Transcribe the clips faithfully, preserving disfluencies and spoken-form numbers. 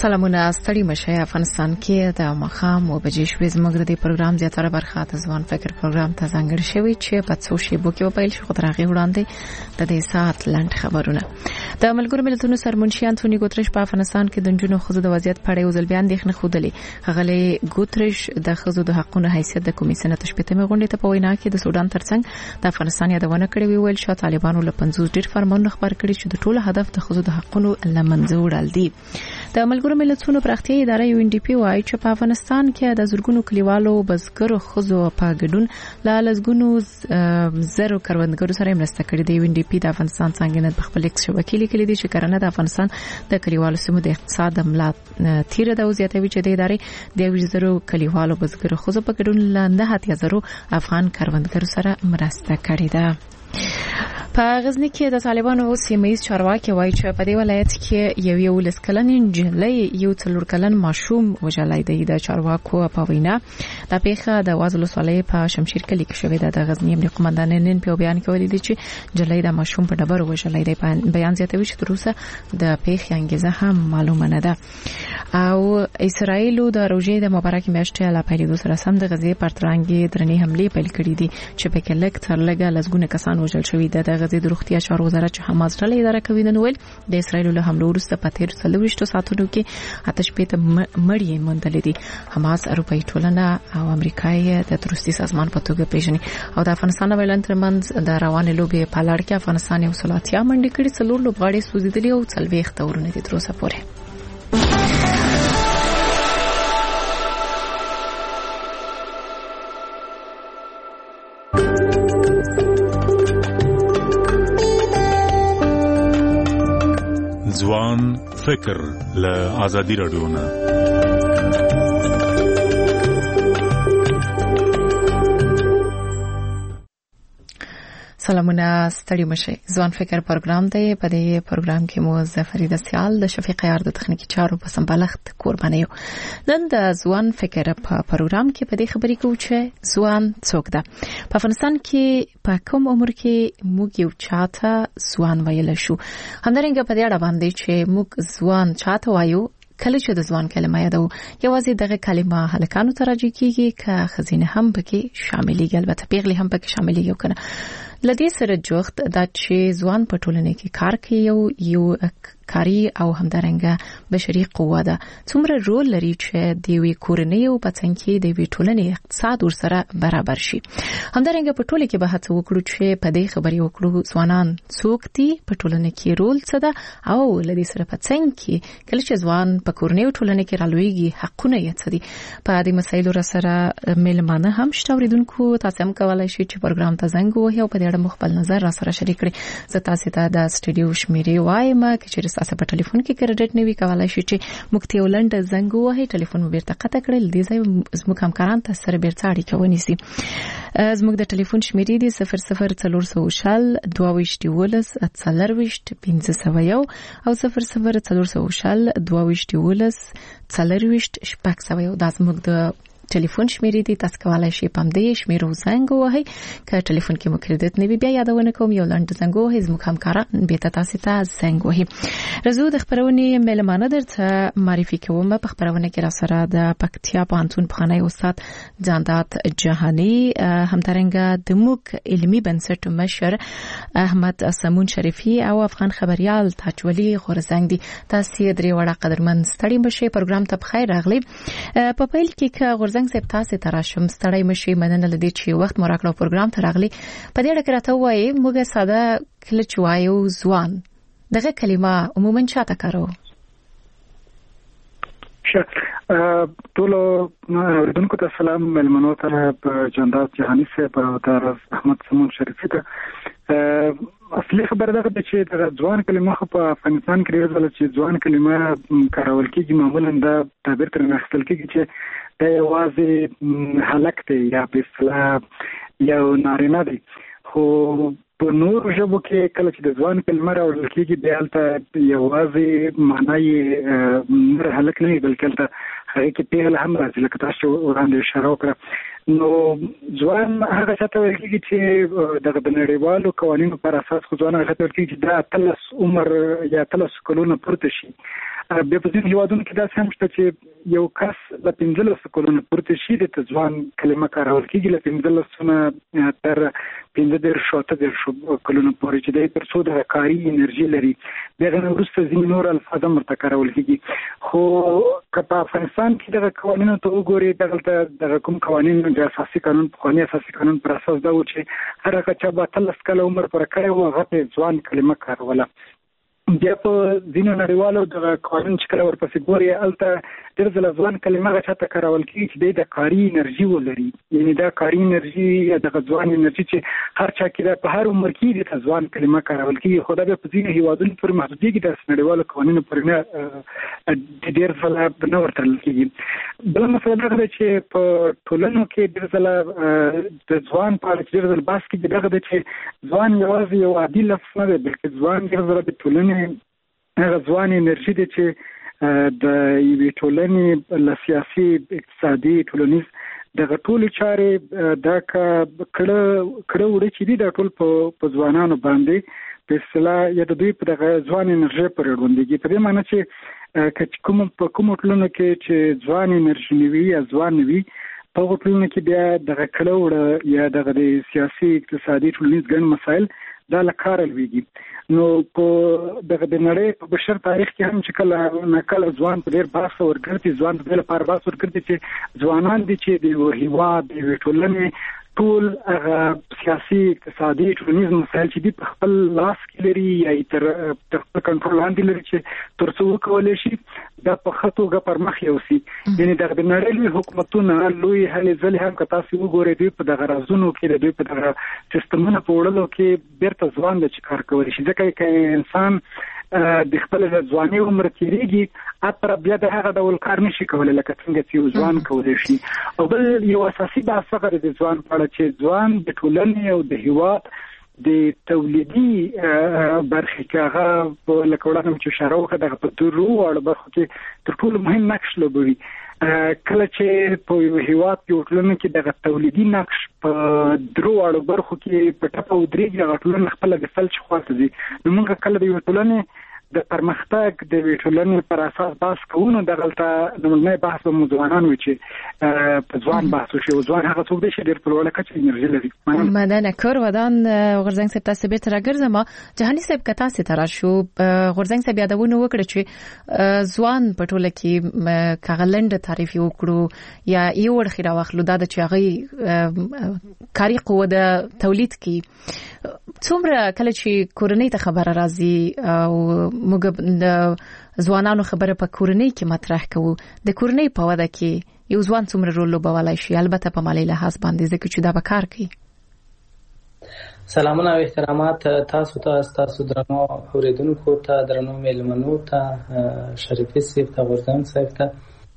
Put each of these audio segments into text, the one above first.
سلامونه ستړي مشه افغانستان کې د مخام او بجې شوې زموږ د پروګرام زیاتره برخه د ځوان فکر پروګرام ته ځانګړې شوی چې په څو شی بو کې په پیل شو درغه وړاندې د دې سات لاند خبرونه د ملګرو ملتونو سرمنشي انټونی ګوتریش په افغانستان کې د جنونو خزو د وضعیت په اړه ځل بیان دښنه خودلې غلې ګوتریش د خزو د حقوقو حیثیت د کمیسیون تشبیهمه غونډه ته په وینا کې د سودان ترڅنګ د افغانستان یادونه کړې ویل شو طالبانو له پنځوس ډیر فرمانونه خبر کړي چې د ټولو هدف د خزو د حقوقو لمنځه وړل دي د ملګرو ملتونو پراختیايي اداره یو ان ډي پی وايي چې په افغانستان کې د زورګونو کلیوالو بزګرو خزو په ګډون لا لزګونو زرو کروندګرو سره مرسته کړې د یو ان ډي پی د افغانستان څنګه په خپل ایکس شبکې لیکلي دي چې کرنه د افغانستان د کلیوالو سیمو د اقتصاد ملا تیر د وضعیتوي چې د ادارې د یو زرو کلیوالو بزګرو خزو په ګډون لاندې هاتیا زرو افغان کروندګرو سره مرسته کړې ده په غزنی کې د طالبانو سیمایي چارواکي وایي چې په دې ولایت کې یو یو لسکلن انجلۍ یو څلور کلن ماشوم وژلای دی د چارواکو په وینا د پیښه د وازلو سولې په شمشیر کلی کې شوې ده د غزنی امنیت قومندان نن په بیان کې ویلي دی چې جلۍ د ماشوم په ډبر وژلای دی بیان زیاتوي چې تر اوسه د پیښې انګیزه هم معلومه نه ده او اسرائیل د روزې د مبارک میاشتې لا پیلېدو سره سم د غزې پرترانګي درنې حمله پیل کړې دي چې په کې لک تر لګه لزګونه کسان وژل شوی ده د غزې د روغتیا چارو وزارت چې حماس ډله اداره کوي نن ویل د اسرائیل له حمله وروسته په تیر څلويشتو ساعتونو کې آتش پېته مړی مندل دي حماس اروپאי ټولنه او امریکای د تروریستي سازمان په توګه پیژني او د افغانستان ویلن ترمنځ د روانې لوبې په لړ کې افغانستان یو سلاتیا منډي کړي څلور لوبغاړي سوزیدلي او څلويخ تورونه دي تر اوسه پورې ځوان فکر له ازادي رادیو نه سلامونه ستړي مشه ځوان فکر پروګرام دی په دې پروګرام کې مو زفریده سیال د شفیق یار د تخنیکی چارو په سمبالښت قرباني یو نن د ځوان فکر په پروګرام کې په دې خبرې کوو چې ځوان څوک ده په افغانستان کې په کوم عمر کې موږ یو چاته ځوان ویل شو همدارنګه په دې اړه باندې چې موږ ځوان چاته وایو کله چې د ځوان کلمه یادو یوازې دغه کلمه هلکانو ته راځي کیږي که خزینه هم پکې شاملېږي البته پیغلي هم پکې شاملېږي کنه لدې سره جوخت د چې ځوان په ټولنه کې کار کوي یو یو کاری او همدارنګه بشري قوه ده څومره رول لري چې د وی کورنۍ او پڅنګي د وی ټولنې اقتصاد ورسره برابر شي همدارنګه په ټوله کې به هڅه وکړو چې په دې خبرې وکړو ځوانان څوک دي په ټولنه کې رول څه ده او لدې سره پڅنګي کله چې ځوان په کورنۍ او ټولنه کې رالويږي حقونه یې څه دي په دې مسایلو سره ملمانه هم شتوریدونکو تاسو هم کولای شئ چې پروګرام ته زنګ ووهئ او په دې اړه مخبل نظر را سره شریک کړئ زه تاسو ته د سټډیو شمیرې وایم چې تاسو په ټلیفون کې کریډټ نیوي کولای شئ چې مکتي ولند زنګ ووهئ ټلیفون مو بیرته قطع کړئ دې ځای زموږ همکاران تاسو سره بیرته اړیکه ونیسي زموږ د ټلیفون شمیرې دي صفر صفر څلور سوه شل دوه ویشت ولس څلور ویشت پنځه سوه یو او صفر صفر څلور سوه شل دوه ویشت ولس څلور ویشت شپږ سوه یو دا زموږ د ټلیفون شمیرې دي تاسو کولای شئ پام دې شمیرو زنګ ووهئ که ټلیفون کې مو کریډټ نه وي بیا یادونه کوم یو لاند زنګ ووهئ زموږ همکاران به تاسو ته زنګ ووهي رزو د خبرونې ملمانه درته معرفي کوم په خبرونه کې را سره د پکتیا پانتون بخانه استاد جاندات جهانی همدارنګه د موک علمي بنسټ مشر احمد سمون شریفي او افغان خبريال تاجولي غورزنګ دي تاسو درې وړه قدرمن ستړي مشه پروګرام ته بخیر راغلی په پیل کې که غورزنګ سپ تاسو تراشم ستړی مشي مننه لدی چې وخت مراکړو پروګرام ته راغلی په دې اړه راته وایي موږ ساده کله چې وایو ځوان دغه کلمه عموما چاته کارو ښه ټول اوریدونکو ته سلام ملمنو ته جاندات جهانی صاحب او تر احمد سمون شریفي ته اصلي خبره ده چې د ځوان کلمه په افغانستان کې ډېر ځله چې ځوان کلمه کارول کېږي معمولا د تعبیر تر اخیستل کېږي چې د یوازې هلک دی یا په اصطلاح یو نارینه دی خو په نور ژبو کې کله چې د ځوان کلمه راوړل کېږي بیا هلته یوازې معنا یې نر هلک نه وي بلکې هلته هغې کې پیغله هم راځي لکه تاسو وړاندې اشاره وکړه نو ځوان هغه څه ته ویل کېږي چې دغه د نړیوالو قوانینو پر اساس خو ځوان هغه ته ویل کېږي چې د اتلس عمر یا اتلس کلونو پورته شي بیا په ځینې هیوادونو کې داسې هم شته چې یو کس له پنځلسو کلونو پورته شي د ځوان کلمه کارول کېږي، له پنځلسو نه تر پنځه دېرشو اته دېرشو کلونو پورې چې دی تر څو د کاري انرژي لري. بیا هغه نه وروسته ځینې نور الفاظ هم ورته کارول کېږي. خو که په افغانستان کې دغه قوانینو ته وګورئ، دغلته دغه کوم قوانین د اساسي قانون پخواني اساسي قانون پر اساس دا و چې هر هغه چا به اتلس کاله عمر پوره کړی و هغه ته ځوان کلمه کاروله. بیا په ځینو نړیوالو دغه قانون چې کله ورپسې ګوري هلته ډېر ځله ځوان کلمه هغه چا ته کارول کېږي چې دی د کاري انرژي ولري، یعنې دا کاري انرژي یا دغه ځوان انرژي چې هر چا کې ده په هر عمر کې دې ته ځوان کلمه کارول کېږي. خو دا بیا په ځینو هیوادونو پورې محدودېږي، داسې نړیوالو قوانینو پورې نه ډېر ځله نه ورتړل کېږي. بله مسله دغه ده چې په ټولنو کې ډېر ځله د ځوان په اړه چې ډېر ځله بحث کېږي دغه ده چې ځوان یوازې یو عادي لفظ نه دی، بلکې ځوان ډېر ځله د ټولنې هغه ځوان انرژي دی چې د یوې ټولنې له سیاسي، اقتصادي، ټولنیز دغه ټولې چارې دا کړه کړه وړه چې دي دا ټول په ځوانانو باندې په اصطلاح یا د دوی په دغه ځوان انرژي پورې اړوندېږي. په دې معنی چې که کوم په کومو ټولنو کې چې ځوان انرژي نه وي یا ځوان نه وي، په هغو ټولنو کې بیا دغه کړه وړه یا دغه د سیاسي، اقتصادي، ټولنیز ګڼ مسایل دا له کاره لوېږي. نو په دغه د نړۍ په بشر تاریخ کې هم چې کله نه کله ځوان په ډېر بحث ورګرځي، ځوان په دې لپاره بحث ورګرځي چې ځوانان دي چې د یو هېواد د یوې ټولنې ټول هغه سیاسي، اقتصادي، ټولنیز مسایل چې دي په خپل لاس کې لري یا تر خپل کنټرول لاندې لري چې تر څو وکولی شي دا په ښه توګه پر مخ یوسي. یعنې دغه د نړۍ لوی حکومتونه، لوی هلې ځلې هم که تاسو وګورئ دوی په دغه رازونو کې د دوی په دغه سیستمونو په وړلو کې بیرته ځوان دی چې کار کولی شي، ځکه که انسان د خپل ځواني عمر تیریږي اتر بیا د هغه ډول کار نشي کولی لکه څنګه چې یو ځوان کولی شي. او بل یو اساسي بحث هغه د ځوان په اړه چې ځوان د ټولنې او د هېواد د تولیدي برخې کې هغه لکه وړاندې چې اشاره وکړه دغه په درو واړو برخو کې تر ټولو مهم نقش لوبوي. کله چې په یو هېواد کې ټولنه کې دغه تولیدي نقش په درو واړو برخو کې په ټپه ودرېږي، هغه ټولنه خپله د فلج خواته ځي. نو موږ کله د یوې ټولنې د پرمختګ د یوې ټولنې پر اساس بحث کوو، نو دغلته لومړنی بحث به مو ځوانان وي چې په ځوان بحث وشي، او ځوان هغه څوک دی چې ډېر په لوړه کچه انرژي لري. مننه کور ودان غورځنګ صاحب، تاسو بیرته راګرځم. جهاني صاحب که تاسو ته راشو، غورځنګ صاحب یادونه وکړه چې ځوان په ټوله کې کاغلند تعریف وکړو یا یو ورخي راوخلو دا چې هغه کاري قوه د تولید کی څومره کله چې کورنۍ ته خبره راځي او موږ د ځوانانو خبره په کورنۍ کې مطرح کوو، د کورنۍ په وده کې یو ځوان څومره رول لوبولی شي، البته په مالي لحاظ باندې ځکه چې دا به کار کوي. سلامونه او احترامات تاسو ته، تاسو درنو اوریدونکو ته، درنو میلمنو ته، شریفي صاحب ته، غورځنګ صاحب ته.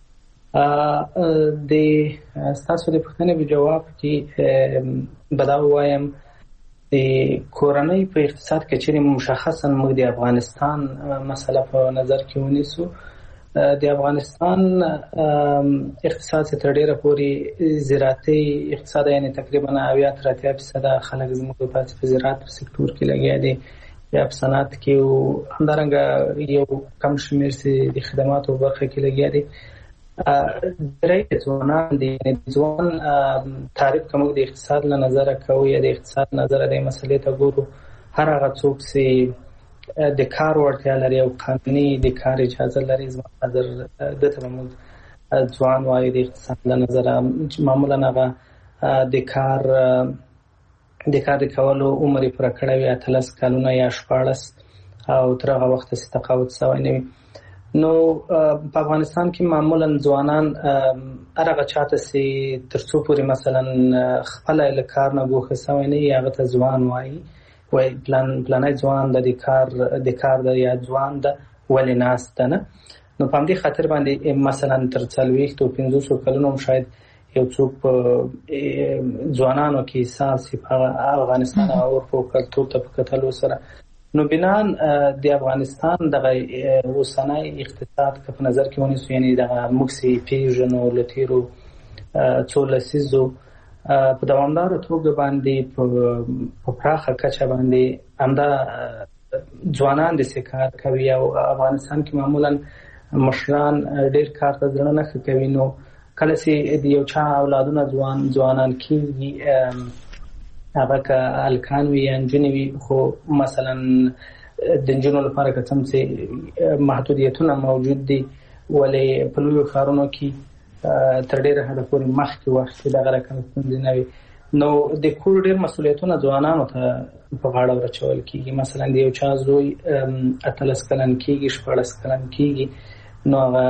د تاسو د پوښتنې په جواب کې به دا ووایم د کورنۍ په اقتصاد کې چې مشخصا موږ د افغانستان مسله په نظر کې ونیسو، د افغانستان اقتصاد څخه تر ډیره پورې زراعتي اقتصاد، یعنی تقریبا اویا تر اتیا فیصد خلک زموږ په زراعت په سکتور کې لګیا دي یا په صنعت کې، او همدارنګه یو کم شمېر سي د خدماتو برخه کې لګیا دي. درې ځوانان دي، ځوان تعریف کوم د اقتصاد له نظر کوي یا د اقتصاد نظر د مسلې ته ګورو، هر هغه څوک چې د کار وړتیا لري او قانوني د کار اجازه لري، زما نظر دته موږ ځوان وایي د اقتصاد له نظر. معمولا هغه د کار د کار کولو عمر پر کړه وي اتلس کلونه یا شپاړس، او تر هغه وخت چې تقاعد شوی نه وي. نو په افغانستان کې معمولا ځوانان هغه چاته سي تر څو پورې مثلا خپل له کار نه ګوښه شوی نه وي هغه ته ځوان وایي، وایي پلان پلانای ځوان د کار د کار د یا ځوان د ولې ناسته نه. نو په دې خاطر باندې مثلا تر څلوېښت او پنځوس کلونو شاید یو څوک ځوانانو کې احساس په افغانستان او په کلتور ته په کتلو سره. نو بنان د افغانستان دغه اوسنۍ اقتصاد که په نظر کې ونیسو، یعنی دغه موږ چې پیژنو له تېرو څو لسیزو په دوامداره توګه باندې په پراخه کچه باندې همدا ځوانان داسې کار کوي، او افغانستان کې معمولا مشران ډیر کار ته ځړنه نه کوي. نو کله چې د یو چا اولادونه ځوان ځوانان کېږي هغه که هلکان وي یا نجونې وي، خو مثلا د نجونو لپاره که څه څه محدودیتونه موجود دي، ولې په لویو ښارونو کې تر ډېره حده پورې مخکې وخت کې دغه رقم ستونزې نه وي. نو د کور ډېر مسؤلیتونه ځوانانو ته په غاړه ورچول کېږي. مثلا د یو چا زوی اتلس کلن کېږي، شپاړس کلن کېږي، نو هغه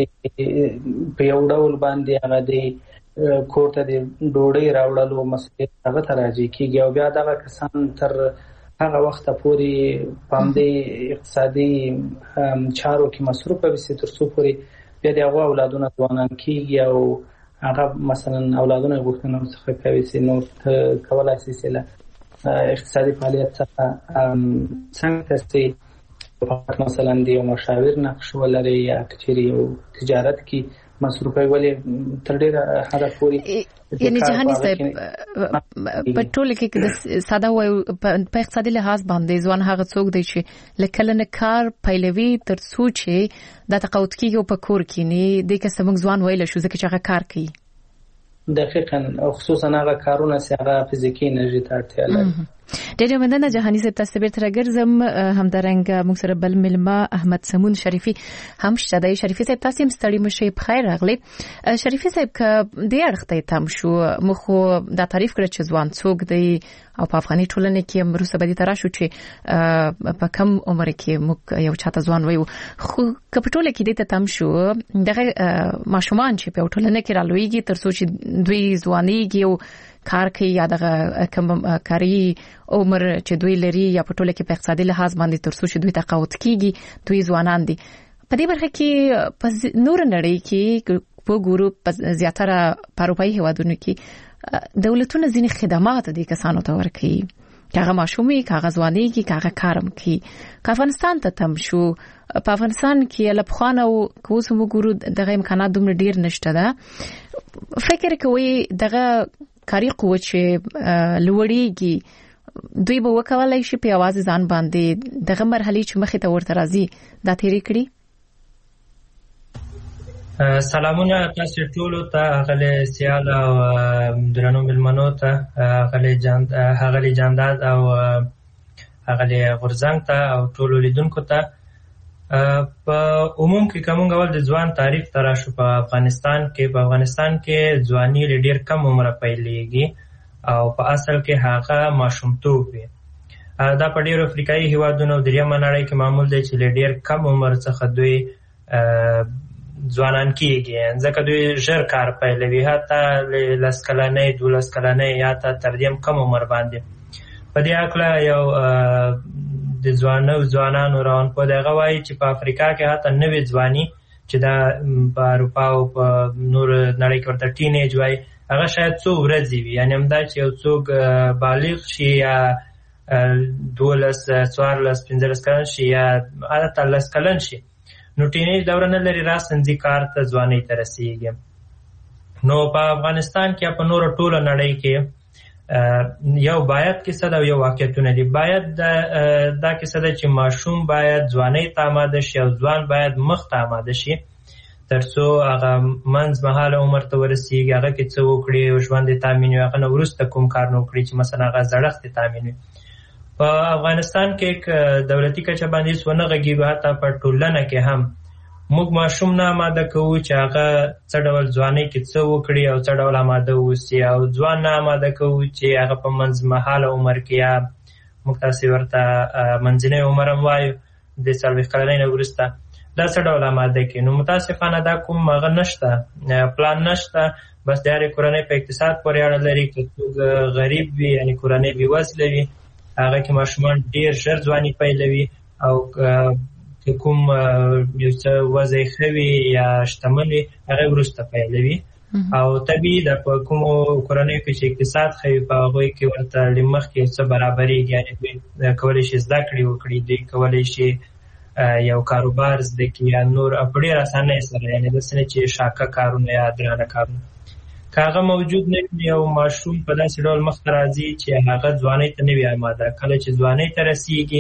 په یو ډول باندې هغه د کور ته د ډوډۍ راوړلو مسؤلیت هغه ته راجع کېږي، او بیا دغه کسان تر هغه وخته پورې په همدې اقتصادي چارو کې مصروفه وي تر څو پورې بیا د هغو اولادونه ځوانان کېږي او هغه مثلا اولادونه یې غوښتنه ورڅخه کوي چې نور ته کولی شي چې له اقتصادي فعالیت څخه څنګه چې مثلا د یو مشاور نقش ولري یا که چېرې یو تجارت کې مصروفه وي، ولې تر ډېره حده پورې یعنی جهاني صاحب په ټوله کې د ساده وایو په اقتصادي لحاظ باندې ځوان هغه څوک دی چې له کله نه کار پیلوي تر څو چې دا تقاعد کېږي په کور کې نه دې که څه موږ ځوان ویلی شو ځکه چې هغه کار کوي. دقیقاً، خصوصا هغه کارونه چې هغه فزیکي انرژي ته اړتیا لري. ډېر مننه جهاني صاحب، تاسو بیرته راګرځم. همدارنګه موږ سره بل مېلمه احمد سمون شریفي هم شته دی. شریفي صاحب تاسو هم ستړي مشئ، بخیر راغلی. شریفي صاحب که دې اړخ ته تم شو، موږ خو دا تعریف کړ چې ځوان څوک دی او په افغاني ټولنه کې هم وروسته به دې ته راشو چې په کم عمر کې موږ یو چاته ځوان وایو، خو که په ټوله کې دې ته تم شو دغه ماشومان چې په ټولنه کې رالویږي تر څو چې دوی ځوانېږي او کار کوي یا دغه کم کاري عمر چې دوی لري یا په ټوله کې په اقتصادي لحاظ باندې تر څو چې دوی تقاعد کېږي دوی ځوانان دي. په دې برخه کې په نور نړۍ کې په ګورو په زیاتره په اروپایي هیوادونو کې دولتونه ځینې خدمات دي کسانو ته ورکوي، که هغه ماشومي، که هغه ځوانېږي، که هغه کارم کوي. که افغانستان ته تم شو، په افغانستان کې له پخوانه او که اوس هم وګورو دغه امکانات دومره ډېر نشته ده. فکر کوئ دغه کاري قوت چې لوړېږي دوی به وکولای شي په یوازې ځان باندې دغه مرحلې چې مخې ته ورته راځي دا تېرې کړي؟ سلامونه تاسو ټولو ته، هغه سیال او درنو مېلمنو ته، هغه جانداد او هغه غورځنګ ته او ټولو لیدونکو ته. په عموم کې کوم غول د ځوان تعریف تر شو په افغانستان کې په افغانستان کې ځواني ډېر کم عمره پیلېږي او په اصل کې هغه ماشومتوب وي. دا په ډېرو افریقایي هیوادونو او دریمه نړۍ کې معمول دی چې ډېر کم عمر څخه دوی ځوانان کېږي، ځکه دوی ژر کار پیلوي، حتی لس کلنۍ دولس کلنۍ یا تر دې هم کم عمر باندې. په دې هکله یو د ځوانو ځوانانو روانپوه دغه وایي چې په افریقا کې حتی نوې ځواني چې دا په اروپا او په نور نړۍ کې ورته ټینیج وایي، هغه شاید څو ورځې وي، یعنې همدا چې یو څوک بالغ شي یا دولس څوارلس پنځلس کلن شي یا حتی لس کلن شي، نو ټینیج دوره نه لري، راسنځي کار ته ځوانۍ ته رسېږي. نو په افغانستان کې په نورو ټوله نړۍ کې یو باید کیسه ده او یو واقعیتونه دي. باید دا کیسه ده چې ماشوم باید ځوانۍ ته آماده شي او ځوان باید مخ ته آماده شي تر څو هغه منځ مهاله عمر ته ورسېږي، هغه کې څه وکړي، ژوند یې تامین وي، هغه نه وروسته کوم کار نه وکړي چې مثلا هغه زړښت یې تامین وي. په افغانستان کې دولتي کچه باندې هېڅ ونه غږېږو، حتی په ټولنه کې هم موږ ماشوم نه آماده کوو چې هغه څه ډول ځوانۍ کې څه وکړي او څه ډول آماده اوسي، او ځوان نه آماده کوو چې هغه په منځمهاله عمر کې یا موږ تاسې ورته منځنی عمر هم وایو د څلوېښت کلنۍ نه وروسته دا څه ډول آماده کړي. نو متاسفانه دا کوم هغه نشته، پلان نشته، بس د هرې کورنۍ په اقتصاد پورې اړه لري. که څوک غریب وي یعنې کورنۍ بېوزله وي هغه کې ماشومان ډېر ژر ځواني پیلوي، او کوم یو څه وضع ښه وي یا شتمن وي هغه وروسته پیلوي. او طبیعي ده په کومو کورنیو کې چې اقتصاد ښه وي په هغوی کې ورته له مخکې یو څه برابرېږي، یعنې دوی کولی شي زده کړې وکړي، دوی کولی شي یو کاروبار زده کړي یا نور په ډېر اسانۍ سره، یعنې داسې نه چې شاکه کارونه یا درانه کارونه. که هغه موجود نه وي یو ماشوم په داسې ډول مخته راځي چې هغه ځوانۍ ته نه وي آماده. کله چې ځوانۍ ته رسېږي د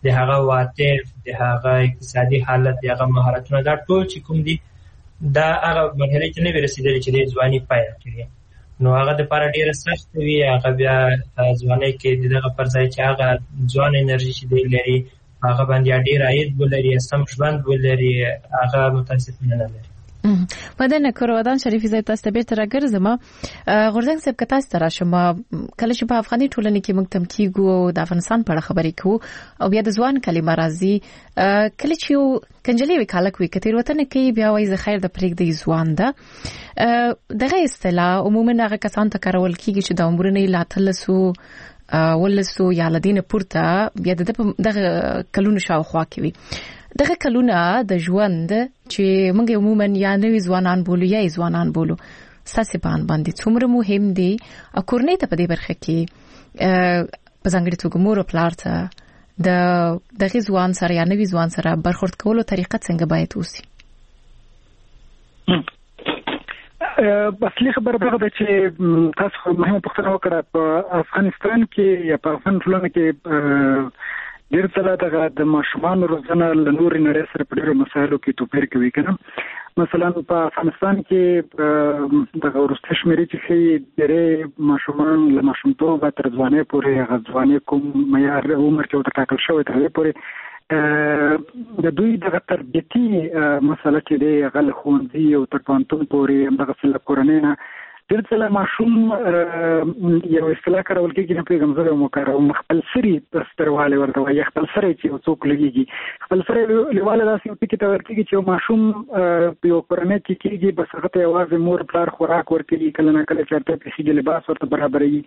د هغه عواطف، د هغه اقتصادي حالت، د هغه مهارتونه، دا ټول چې کوم دي دا هغه مرحلې ته نه وي رسېدلي چې د ځواني پیل کړي، نو هغه دپاره ډېره سخته وي. هغه بیا ځوانۍ کې د دغه پر ځای چې هغه ځوان انرژي چې دی لري هغه باندې یا ډېر عاید ولري یا سم ژوند ولري، هغه متاسفانه نه لري. مدنه کروادان شریفي زه تاسو ته بیرته راګرځم. غورځنګ صاحب که تاسو ته راشم، کله چې په افغاني ټولنه کې موږ تم کیږو د افغانستان په اړه خبرې کوو او بیا د ځوان کلمه راځي، کله چې یو کنجلې وکالک وي کتیر وطن کې بیا وایي زه خیر د پرېږدي ځوان ده، دغه اصطلاح عموما هغه کسان ته کارول کیږي چې د عمرونه لا تلسو ولسو یا لدینه پورته بیا دغه کلونو شاوخوا کې وي. دغه کلونه د ژوند چې موږ عموما یا نوې ځوانان بولو یا ځوانان بولو ساسي بان باندې څومره مهم دي او کورنۍ ته په دې برخه کې په ځانګړي توګه مور او پلار ته د دغه ځوان سره یا نوې ځوان سره برخورد کولو طریقه څنګه باید وسی؟ اصلي خبره دا ده چې تاسو مهمه پوښتنه وکړه په افغانستان کې یا په افغان ټولنه کې ډېر څه دغه د ماشومانو روزنه له نورې نړۍ سره په ډېرو مسایلو کې توپیر کوي که نه. مثلا په افغانستان کې دغه وروستي شمېرې چې ښیي ډېری ماشومان له ماشومتوبه تر ځوانۍ پورې هغه ځوانۍ کوم معیار عمر چې ورته ټاکل شوی تر هغې پورې د دوی دغه تربیتي مسله چې دی هغه له ښوونځي او تر پوهنتون پورې همدغسې له کورنۍ نه ډېر څه له ماشوم یو اصطلاح کارول کېږي، نه پوهېږم زه به مو کاروم، خپل سري ستروالی ورته وایي، خپل سری چې یو څوک لګېږي. خپل سری لیواله داسې یو ټکي ته ورکېږي چې یو ماشوم په یو کورنۍ کې کېږي، بس هغه ته یوازې مور پلار خوراک ورکوي، کله نه کله چېرته پېښېږي لباس ورته برابروي،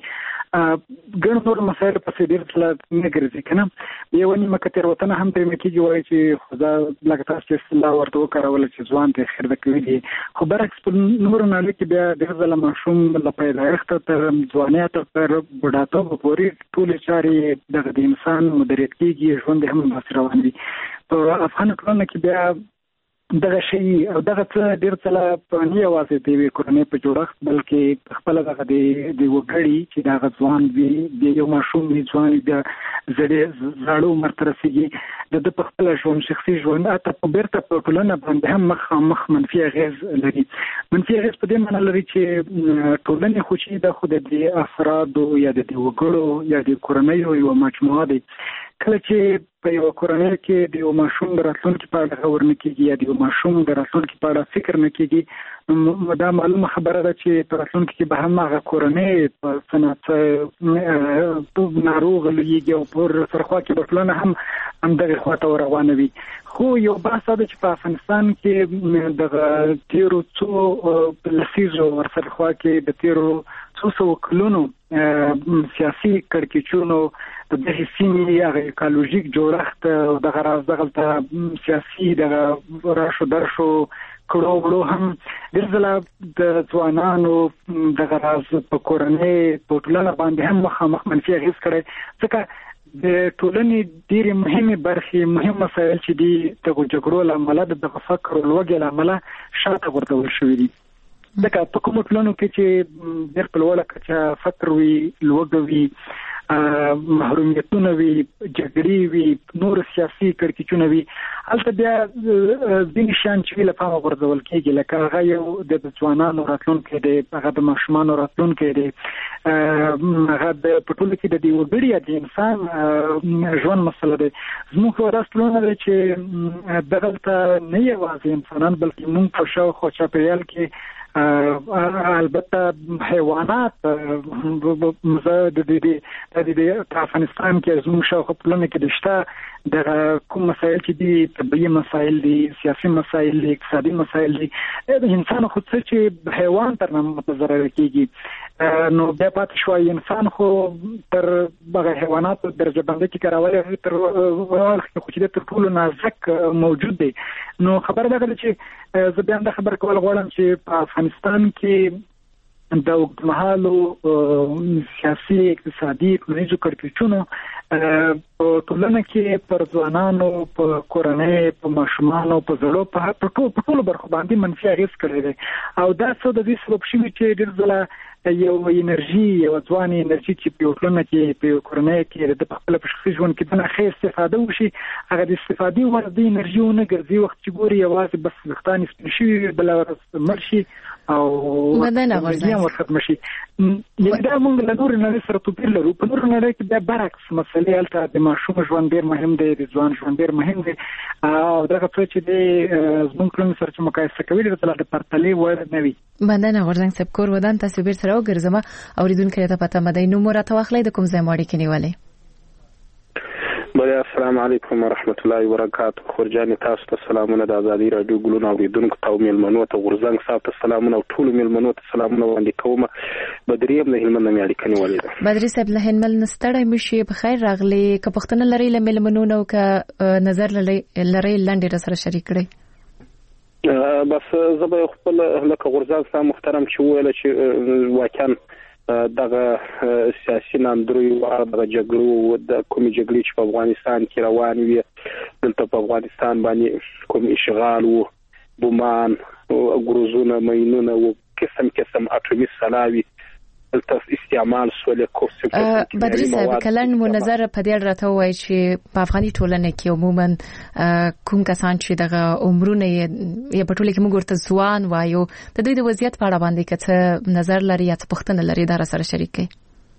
ګڼ نور مسایل پسې ډېر څه نه ګرځي که نه. یوه نیمه که تېروتنه هم پرې کېږي وایي چې خو دا لکه تاسو چې اصطلاح ورته وکاروله چې ځوان ته خیر ده کوي دي، خو برعکس په نورو نړۍ کې بیا ډېر ځله ماشوم له پیدایښته تر ځوانۍ تر بوډاتوبه پورې ټولې چارې دغه د انسان مدیریت کېږي، ژوند یې هم همداسې روان وي. په افغان ټولنه کې بیا دغه شی او دغه څه ډېر څه په نه یوازې د یوې کورنۍ په جوړښت بلکې خپله دغه د وګړي چې دغه ځوان وي، د یو ماشوم وي، ځوان وي، بیا زاړه عمر ته رسېږي، د ده په خپله ژوند شخصي ژوند حتی په بېرته په ټولنه باندې هم مخامخ منفي اغېز لري. منفي اغېز په دې معنا لري چې ټولنې خو چې ده خو د دې افرادو یا د دې وګړو یا د کورنیو یوه مجموعه دی. کله چې په یو کورنۍ کې د یو ماشوم د راتلونکي په اړه خبر نه کېږي یا د یو ماشوم د راتلونکي په اړه فکر نه کېږي، دا معلومه خبره ده چې په راتلونکي کې به هم هغه کورنۍ په څه نه څه ناروغه لویېږي او په سرخوا کې به ټولنه هم همدغې خوا ته ورروانه وي. خو یو بحث دا ده چې په افغانستان کې دغه تېرو څو لسیزو ورسره خوا کې د تېرو څو سوو کلونو سیاسي کړکېچونو د دغې سیمې هغه ایکالوژیک جوړښت دغه راز دغلته سیاسي دغه راشو درشو کړو وړو هم ډېر ځله د ځوانانو دغه راز په کورنۍ په ټولنه باندې هم مخامخ منفي اغېز کړی، ځکه د ټولنې ډېرې مهمې برخې مهم مسایل چې دي دغو جګړو له امله د دغه فقر او لوږې له امله شاته غورځول شوي دي. ځکه په کومو ټولنو کې چې ډېر په لوړه کچه فقر وي، لوږه وي، محرومیتونه وي، جګړې وي، نور سیاسي کړکېچونه وي، هلته بیا ځینې شیان چې وي له پامه غورځول کېږي، لکه هغه یو د ځوانانو راتلونکی دی، هغه د ماشومانو راتلونکی دی، هغه د په ټولو کې د دې وګړي یا د انسان ژوند مسله دی. زموږ یوه داسې ټولنه ده چې دغلته نه یوازې انسانان بلکې موږ په شاوخوا چاپېریال کې البته حیوانات زه د دې په افغانستان کې زموږ شاوخوا ټولنه کې د شته دغه کوم مسایل چې دي، طبیعي مسایل دي، سیاسي مسایل دي، اقتصادي مسایل دي، د انسان خو څه چې حیوان تر نه متضرره کېږي، نو بیا پاتې شوی انسان خو تر هغه حیواناتو درجه بندۍ کې کارولی تر خو چې تر ټولو نازک موجود دی. نو خبره دغه ده چې زه بیا هم دا خبره کول غواړم چې په افغانستان کې د اوږدمهالو سیاسي، اقتصادي، ټولنیزو کړکېچونو په ټولنه کې پر ځوانانو، په کورنۍ، په ماشومانو، په زړو، په ټولو برخو باندې منفي اغېز کړی دی، او دا څه د دې سبب شوي چې ډېر ځله یو انرژي یو ځوان انرژي چې په ټولنه کې په کورنۍ کې د خپل په شخصي ژوند کې د خیر استفاده وشي هغه د استفادې ور د انرژي ونه ګرځي وخت چې ګوري یوازې بس وختان سپیشي بل ورځ مرشي او بدن ورځي ختم شي یعنی دا موږ له نور نه سره توپیر لرو په نور نه کې د برعکس مسلې البته د ماشوم ژوند ډیر مهم دی د ځوان ژوند ډیر مهم دی او دا څه چې د زموږ کلن سره چې مقایسه کوي د تل پرتلې ور نه وي بدن ورځنګ سب کور ودان تاسو بیر سره وګرځم اوریدونکو ته پته مده نو مرته واخلې د کوم ځای ماړي کې نیولې بله السلام علیکم ورحمت الله وبرکاته خورجان تاسو ته سلامونه د ازادي رادیو ګلونو اوریدونکو ته میلمنو ته ورزنګ صاحب ته سلامونه او ټول میلمنو ته سلامونه وړاندې کوم بدریم نه هلمند مې اړیکه نیولې ده بدري صاحب له هلمند نستړی مشي په خیر راغلي که پښتنه لري له میلمنو نو که نظر لري لري لاندې سره شریک کړي بس زه به خپل لکه غورځان صاحب محترم چې ویل چې واقعا دغه سیاسي ناندروي او دغه جګړو د کومې جګړې چې په افغانستان کې روان وي دلته په افغانستان باندې کوم اشغال وو بومان او ګروزونه ماینونه او قسم قسم اټومي سلاوي دلته استعمال سولې کوڅه بدري صاحب کلن مو نظر په دې راته وای چې په افغاني ټولنه کې عموما کوم کسان چې دغه عمرونه یې په ټوله کې موږ ورته ځوان وایو د دوی د وضعیت په اړه باندې کڅ نظر لري یا څه پوښتنه لري دا سره شریک کړئ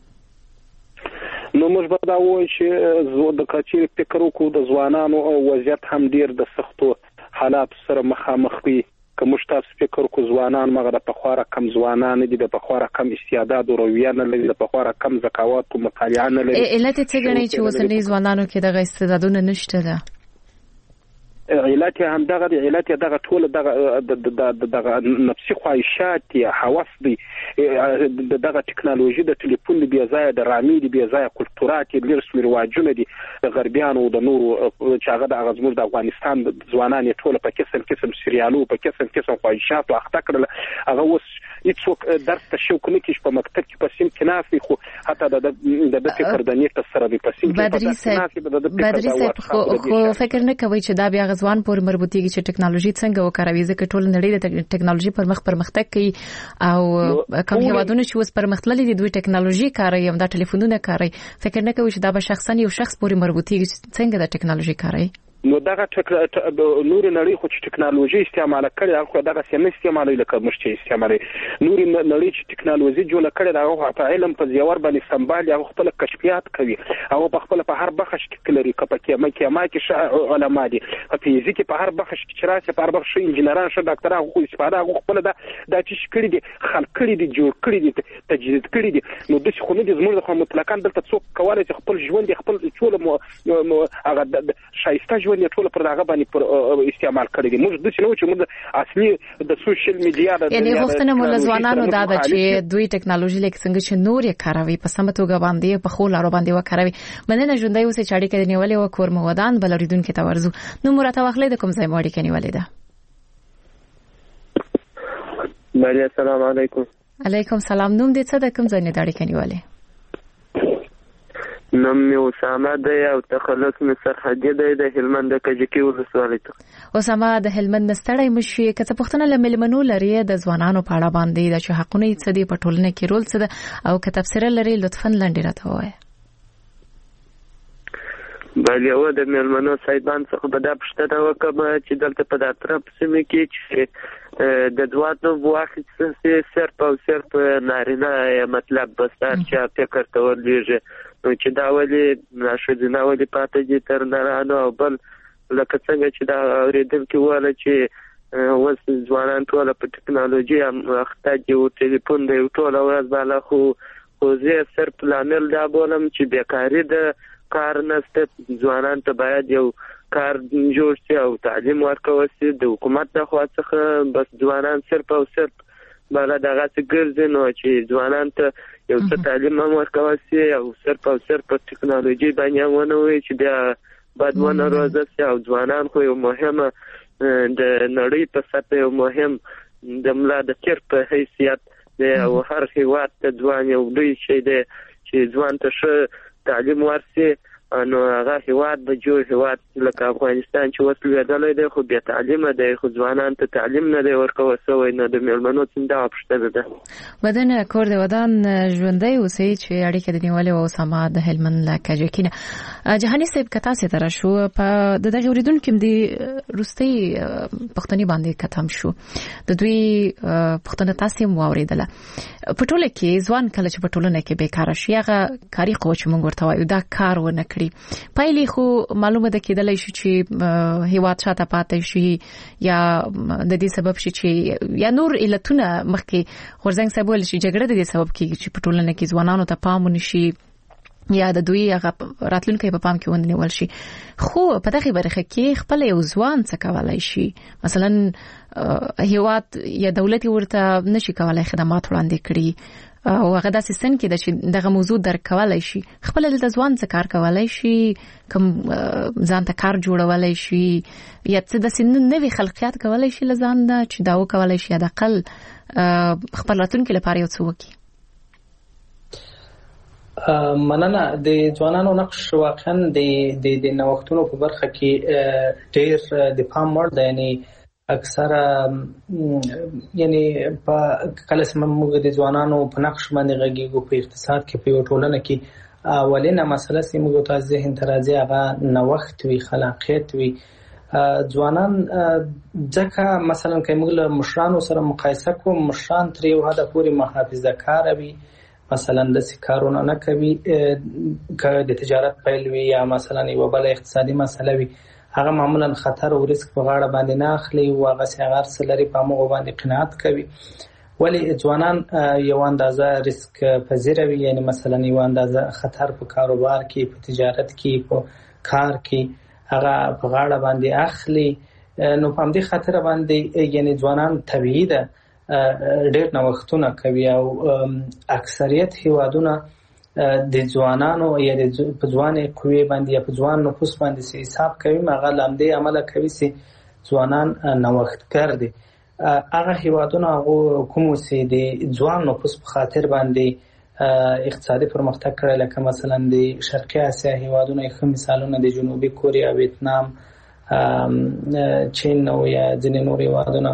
نو موږ به دا وایو چې زه د کچې فکر وکړو د ځوانانو او وضعیت هم ډیر د سختو حالات سره مخامخ وي کوم تاسو فکر کو ځوانان مغه د پخواره کم ځوانان دي د پخواره کم استعداد او رویه نه لري د پخواره کم ذکاوت او مطالعه نه لري علت څه غني چې وسنۍ ځوانانو کې دغه استعدادونه نشته ده علت هم دغه د علت دغه ټول دغه دغه نفسي خواهشات یا حواس دي دغه ټکنالوژي د ټلیفون د بیازای د رامي د بیازای کلتورات د رسمي رواجونه دي د غربیانو د نورو چې هغه د غزمور د افغانستان د ځوانان ټول په قسم قسم سریالو په قسم قسم خواهشات او اخته کړل هغه اوس هیڅوک درس ته شوق نه کیږي په مکتب کې په سیم کې نافي خو حتی د د فکر د نیت سره په سیم کې نافي بدري صاحب خو فکر نه کوي چې دا بیا ځوان پورې مربوطيږي چې ټکنالوژي څنګه وکاروي ځکه ټول نړۍ د ټکنالوژي پر مخ پرمختګ کوي او کوم هیوادونه چې اوس پرمختللي دي دوی ټکنالوژي کاروي هم دا ټلیفونونه کاروي فکر نه کوي چې دا به شخصا یو شخص پورې مربوطيږي څنګه د ټکنالوژي کاروي نو دغه نور نړۍ خو چې ټکنالوژي استعمال کړي هغه دغه سم استعمالوي لکه مشته استعمالوي نور نړۍ چې ټکنالوژي جوړ کړي دا په علم په زیور باندې سمبال هغه خپل کشفیات کوي هغه په خپل په هر بخش کې لري کپه کې مکه ما کې علماء دي په فزیک په هر بخش کې چرته په هر بخش انجنیران شه ډاکټران خو استفاده هغه خپل دا د چې کړي دي خلق کړي دي جوړ کړي دي تجدید کړي دي نو د څه خو نه دي زموږ خو مطلقاً دلته څوک کولای چې خپل ژوند خپل ټول هغه شایسته ژوند ټول پر هغه باندې پر استعمال کړی دي موږ د څه نو چې موږ اصلي د سوشل میډیا د یعنی غوښتنه مول ځوانانو دا د چې دوی ټکنالوژي لیک څنګه چې نور یې کاروي په سم توګه باندې په خو لارو باندې وکاروي مننه ژوندۍ اوسې چاړي کې نیولې و کور مودان بلریدون کې تورزو نو مرته واخلې د کوم ځای ماړي کې نیولې ده بله السلام علیکم علیکم سلام نوم دې څه د کوم ځای نه داړي کې نیولې نوم می اسامه دی او تخلص می سرحدي دی د هلمند کجکی ولسوالۍ ته اسامه د هلمند نستړی مشي که څه پوښتنه لملمنو لري د ځوانانو په اړه باندې د چې حقونه یې څه دي په ټولنه کې رول څه ده او که تفسیر لري لطفا لاندې راته وایي بل یو د ملمنو سایبان څخه به دا پښتنه وکم چې دلته په داترپ سیمه کې چې د دواتو واخت صرف او صرف نارینه مطلب بستر چې فکر ته ورلېږي نو چې دا ولې ناشدینه ولې پاتې دي تر نارانو او بل لکه څنګه چې دا اورېدونکي واله چې اوس ځوانان ټول په ټکنالوژي اخته دي او ټلیفون دی ټول ورځ بالا خو خو زه صرف لامل دا بولم چې بیکاري د کار نشته ځوانان ته باید یو کار جوړ شي او تعلیم ورکول شي د حکومت د خوا څخه بس ځوانان صرف او صرف بالا دغه څه ګرځي نو چې ځوانان ته یو څه تعلیم هم ورکول شي او صرف او صرف په ټکنالوژي باندې ونه وي چې بیا بعد ونه روزه شي او ځوانان خو یو مهمه د نړۍ په سطح یو مهم د ملا د چر په حیثیت دی او هر هیواد ته ځوان یو لوی شی دی چې ځوان ته ښه تعلیم ورسي نو هغه هیواد به جوړ هیواد لکه افغانستان چې اوس لویدلی دی خو بې تعلیمه دی خو ځوانانو ته تعلیم نه دی ورکول شوی. نو د میلمنو څنګه پوښتنه ده بدن کور د ودان ژوندۍ اوسئ چې اړیکه د نیولې او سما د هلمند له کجکینه. جهاني صاحب کتا سي تر شو په د دغه اوریدونکو د روستي پښتني باندې کتم شو د دوی پښتنه تاسو مو اوریدله په ټوله کې ځوان کله چې په ټولنه کې بیکاره شي هغه کاری قوت چې موږ ورته وایو دا کار ونه کړي پایلې خو معلومه ده کېدلای شي چې هیواد شاته پاتې شي یا د دې سبب شي چې یا نور علتونه مخکې ورزنګ سبب ول شي جګړه د دې سبب کېږي چې په ټولنه کې ځوانانو ته پام ونشي یا د دوی هغه راتلونکي په پام کې ونیول شي. خو په دغه برخه کې خپل یو ځوان څه کولای شي مثلا هیواد یا دولت ورته نشي کولای خدمات وړاندې کړي او هغه داسې سن کې د چې دغه موضوع درک کولای شي خپل د ځوان څه کار کولای شي کوم ځان ته کار جوړولای شي یا څه د سن نوې خلقیات کولای شي لزان دا چې دا وکولای شي د اقل خپل راتلونکي لپاره یو څه وکړي. مننه. د ځوانانو نقش واقعا د د د نوښتونو په برخه کې ډېر د پام وړ دی. یعنی اکثره یعنی په کله چې موږ د ځوانانو په نقش باندې غږیږو په اقتصاد کې په ټولنه کې اولینه مسله چې موږ ته ذهن ته راځي هغه نوښت وی خلاقیت وی. ځوانان ځکه مثلا که موږ له مشرانو سره مقایسه کوو مشران تر یو حده پورې محافظه کار وي مثلا د کارونه نه کوي که د تجارت پیل وي یا مثلا یو بل اقتصادي مسله وي هغه معمولا خطر او ریسک په غاړه باندې نه اخلي او هغه څنګه سلري په موږ باندې قناعت کوي. ولی ځوانان یو اندازه ریسک پذیر وي یعنی مثلا یو اندازه خطر په کاروبار کې په تجارت کې په کار کې هغه په غاړه باندې اخلي. نو په دې خاطر باندې یعنی ځوانان طبيعي ده ډېر نوښتونه کوي او اکثریت هیوادونه د ځوانانو یا د ځوانې قوې باندې یا په ځوان نفوس باندې حساب کوي هغه لامدې عمله کوي چې ځوانان نوښتګر دي. هغه هیوادونه هغه کوم چې د ځوان نفوس په خاطر باندې اقتصادي پرمختګ کړی لکه مثلا د شرقي اسیا هیوادونه ښه مثالونه د جنوبي کوریا ویتنام چین او یا ځینې نور هیوادونه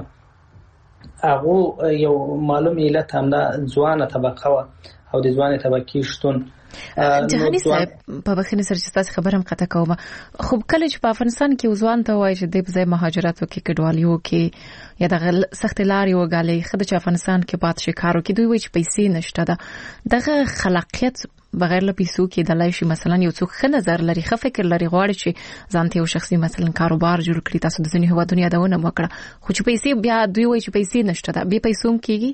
هغه یو معلوم علت هم دا ځوانه طبقه او د ځوانه طبقه شتون. جهاني صاحب په بخښنې سره چې تاسو خبرم قطع کوم خو کله چې په افغانستان کې ځوان ته وایي چې د ځای مهاجرت وکړي کډوالیو کې یا د سخت لارې وګالي خدای چې افغانستان کې پات شي کارو کې دوی وایي چې پیسې نشته ده دغه خلاقیت بغیر له پیسو کې د لای شي مثلا یو څوک ښه نظر لري ښه فکر لري غواړي چې ځان ته یو شخصي مثلا کاروبار جوړ کړي تاسو د ځینې هیوادونو یادونه وکړه خو چې پیسې بیا دوی وایي چې پیسې نشته ده به پیسو هم کېږي.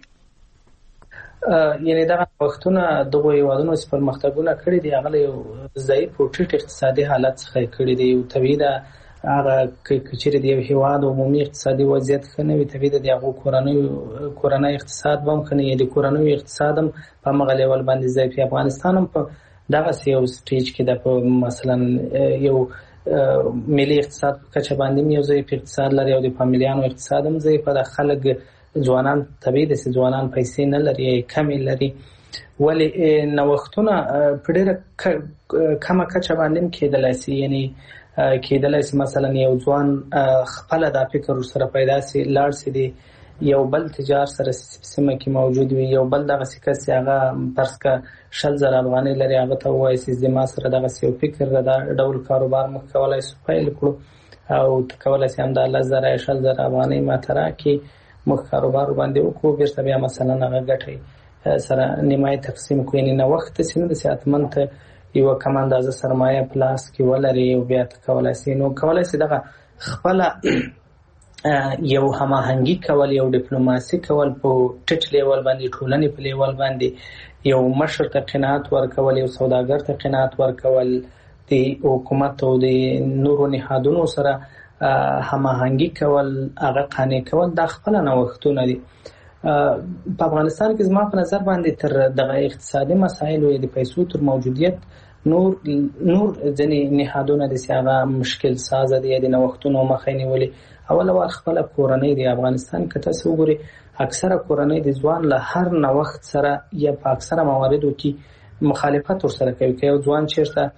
یعنی دا وختونه دغه هیوادونو چې پرمختګونه کړي دي هغه یو ضعیف او ټیټ اقتصادي حالت څخه کړي دي او طبيعي ده هغه کچېره دی هیواد عمومي اقتصادي وضعیت خنه وي طبيعي ده هغه کورنۍ کورنۍ اقتصاد بم خنه دی کورنۍ اقتصاد هم په مغلې ول باندې ضعیف. افغانستان هم په دغه یو سټیج کې د مثلا یو ملي اقتصاد په کچه باندې یو ضعیف اقتصاد لري او د فامیلیانو اقتصاد هم ضعیف ده. خلک ځوانان طبيعي د ځوانان پیسې نه لري کمی لري ولی نوښتونه په ډېره کمه کچه باندې کېدلای شي. یعنی کېدلای شي مثلا یو ځوان خپل د فکر سره پیدا سي لاړ سي دی یو بل تجار سره سیمه کې موجود وي یو بل دغه سکه هغه پرسکه شل زره افغانۍ لري هغه ته وایي چې زما سره دغه یو فکر دا ډول کاروبار مخ کولای شي پیل کړو او کولای شي هم د الله زره شل زره افغانۍ ماتره کې مخ کاروبار باندې وکړو بیرته بیا مثلا هغه ګټي سره نیمای تقسیم کوي نه وخت چې د سیاتمن ته یو کم اندازه سرمایه پلاس کې ولري او بیا کولای شي نو کولای شي دغه خپل یو هماهنګي کول یو ډیپلوماسي کول په ټټ لیول باندې ټولنې په لیول باندې یو مشر ته قناعت ورکول یو سوداګر ته قناعت ورکول د حکومت او د نورو نهادونو سره هماهنګي کول هغه قانع کول د خپل نوښتونه دي. په افغانستان کې زما په نظر باندې تر دغه اقتصادي مسایل او د پیسو تر موجودیت نور نور ځنې نهادونه د سیاغه مشکل ساز دي د نوښتونو مخه نیولې. اول اول خپل کورنۍ د افغانستان کې تاسو وګورئ اکثره کورنۍ د ځوان له هر نوښت سره یا په اکثره مواردو کې مخالفت ورسره کوي. که یو ځوان چیرته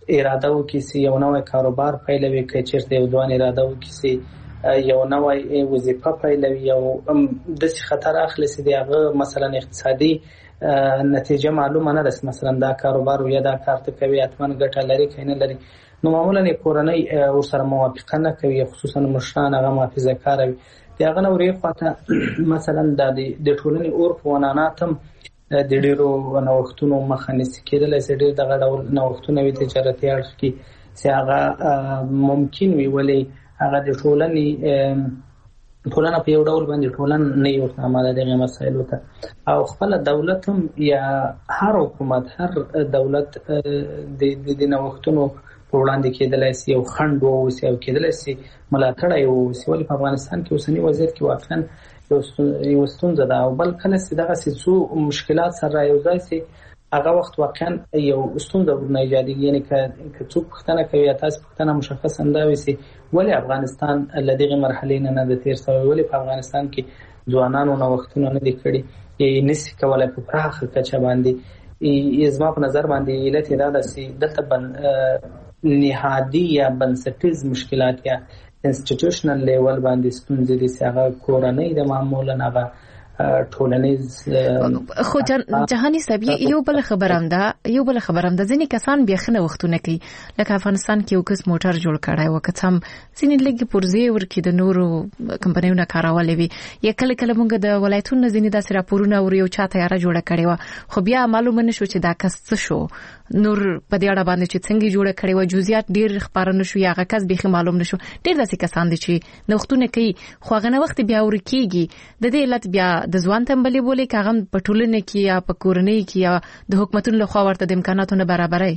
اراده وکړي چې یو نوی کاروبار پیلوي، که چېرته یو ځوان اراده وکړي چې یو نوی وظیفه پیلوي او داسې خطر اخلي چې د هغه مثلا اقتصادي نتیجه معلومه نه ده، مثلا دا کاروبار یا دا کار ته کوي حتما ګټه لري که نه لري، نو معمولا یې کورنۍ ورسره موافقه نه کوي، خصوصا مشران هغه محافظه کاره وي. د هغه نه ورې خواته مثلا د ټولنې عرف و عنعنات هم د ډېرو نوښتونو مخه نیسي. کېدلی شي ډېر دغه ډول نوښتونه وي تجارتي اړخ کې چې هغه ممکن وي، ولې هغه د ټولنې ټولنه په یو ډول باندې ټولنه نه یو عمله دغه مسایلو ته، او خپل دولت هم یا هر حکومت هر دولت د د نوښتونو په وړاندې کېدلی شي یو خنډ واوسي او کېدلی شي ملاتړ یې واوسي، ولې په افغانستان کې اوسني وضعیت کې واقعا یو ستونزه ده. او بل کله چې دغسې څو مشکلات سره رایوځای شي هغه وخت واقعا یو ستونزه ورنه ایجادېږي. یعنې که څوک پوښتنه کوي یا تاسو پوښتنه مشخصا دا وي چې ولې افغانستان له دغې مرحلې نه نه ده تېر شوی، ولې په افغانستان کې ځوانانو نوښتونه نه دي کړي، نشي کولی په پراخه کچه باندې. زما په نظر باندې علت یې دا ده چې دلته نهادي یا بنسټیز مشکلات یا انسټیټیوشنل لیول باندې ستونزې دي چې هغه کورنۍ د معمولا هغه ټولنیز. خو جهاني صاحب یو بل خبره هم ده یو بل خبره هم ده ځینې کسان بیا ښه نوښتونه کوي، لکه افغانستان کې یو کس موټر جوړ کړی و، که څه هم ځینې لږې پرزې ورکړي د نورو کمپنیو نه کارولې وي، یا کله کله موږ د ولایتونو نه ځینې داسې راپورونه اورو یو چا تیاره جوړه کړې وه، خو بیا معلومه نه شو چې دا کس څه شو، نور په دې اړه باندې چې څنګه جوړه کړې وه جزئیات ډېر خپاره نه شو، یا هغه کس بیخي معلوم نه شو. ډېر داسې کسان دي چې نوښتونه کوي خو هغه نوښت بیا ورکېږي. د دې علت بیا د ځوان تنبلي بولي که هغه په ټولنه کې یا په کورنۍ کې یا د حکومتونو لخوا ورته د امکاناتو نه برابرۍ.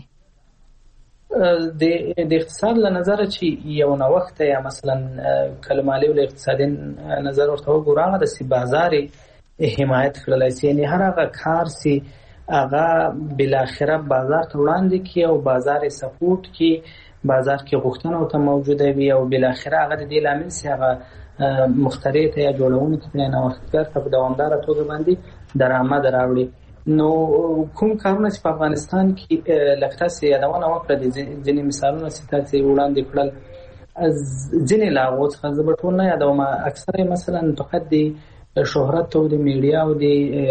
د د اقتصاد له نظره چې یو نوښت یا مثلا کله مالي او اقتصادي نظر ورته وګورو هغه د بازار حمایت کړلی شي، یعنې هر هغه کار چې هغه بالاخره بازار ته وړاندې کړي او بازار یې سپورټ کړي، بازار کې غوښتنه ورته موجوده وي او بالاخره هغه د دې لامل شي هغه مخترع ته یا جوړونکي ته نوښتګر ته په دوامداره توګه باندې درآمد راوړي. نو کوم کارونه چې په افغانستان کې لکه تاسې یادونه وکړه د ځینې مثالونه چې تاسې وړاندې کړل، ځینې له هغو څخه زه به ټول نه یادوم، اکثره مثلا فقط د شهرت او د میډیا او د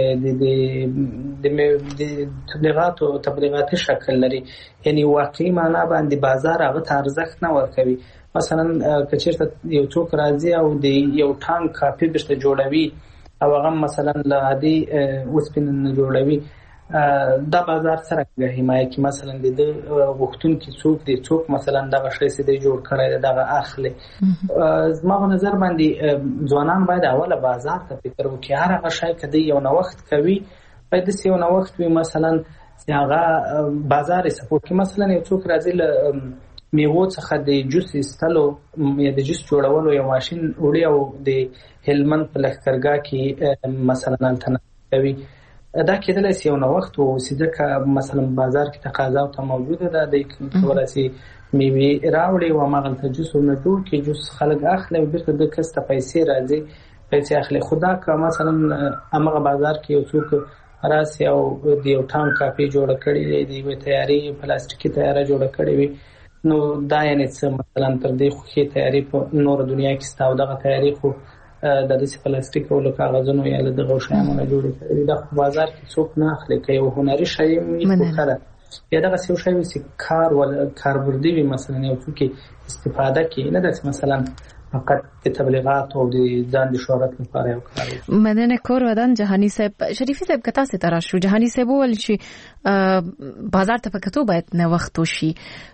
د تبلیغاتو تبلیغاتي شکل لري، یعنی واقعي معنا باندې بازار هغه ته ارزښت نه ورکوي. مثلا که چېرته یو څوک راځي او د یو ټانک کاپي درته جوړوي او هغه مثلا له عادي اوسپنې نه جوړوي، دا بازار سره حمایه کې مثلا د غوښتونکي څوک دی، څوک مثلا دغه شی چې دی جوړ کړی دی دغه اخلي. زما په نظر باندې ځوانان باید اوله بازار ته فکر وکړي. هر هغه شی که دی یو نوښت کوي باید داسې یو نوښت وي مثلا چې هغه بازار یې سپورټ کړي. مثلا یو څوک راځي له میوو څخه د جوس ایستلو یا د جوس جوړولو یو ماشین وړي او د هلمند په لښکرګاه کې مثلا هلته کوي، دا کېدلی شي یو نوښت واوسي، ځکه مثلا بازار کې تقاضا ورته موجوده ده، دی کولی شي میوې راوړي او هماغلته جوس ورنه جوړ کړي، جوس خلک اخلي او بېرته د کس ته پیسې راځي پیسې اخلي. خو دا که مثلا هماغه بازار کې یو څوک راسي او د یو ټانک کاپي جوړه کړې وي، د یوې تیارې پلاستیکي تیاره جوړه کړې وي، نو دا یعنې څه مثلا تر دې خو ښې تیارې په نوره دنیا کې شته او دغه تیارې خو د داسې پلاستیک او له کاغذونو یا له دغو شیانو نه جوړې کړي، دا په بازار کې څوک نه اخلي. که یو هنري شی وي خو ښه ده، یا دغسې یو شی وي چې کار کاربردي وي، مثلا یو څوک استفاده کوي، نه داسې مثلا فقط د تبلیغات او د ځان د شهرت لپاره یو کار وي. مننه کور ودان جهاني صاحب. شریفي صاحب که تاسې ته راشو، جهاني صاحب وویل چې بازار ته په کتو باید نوښت وشي.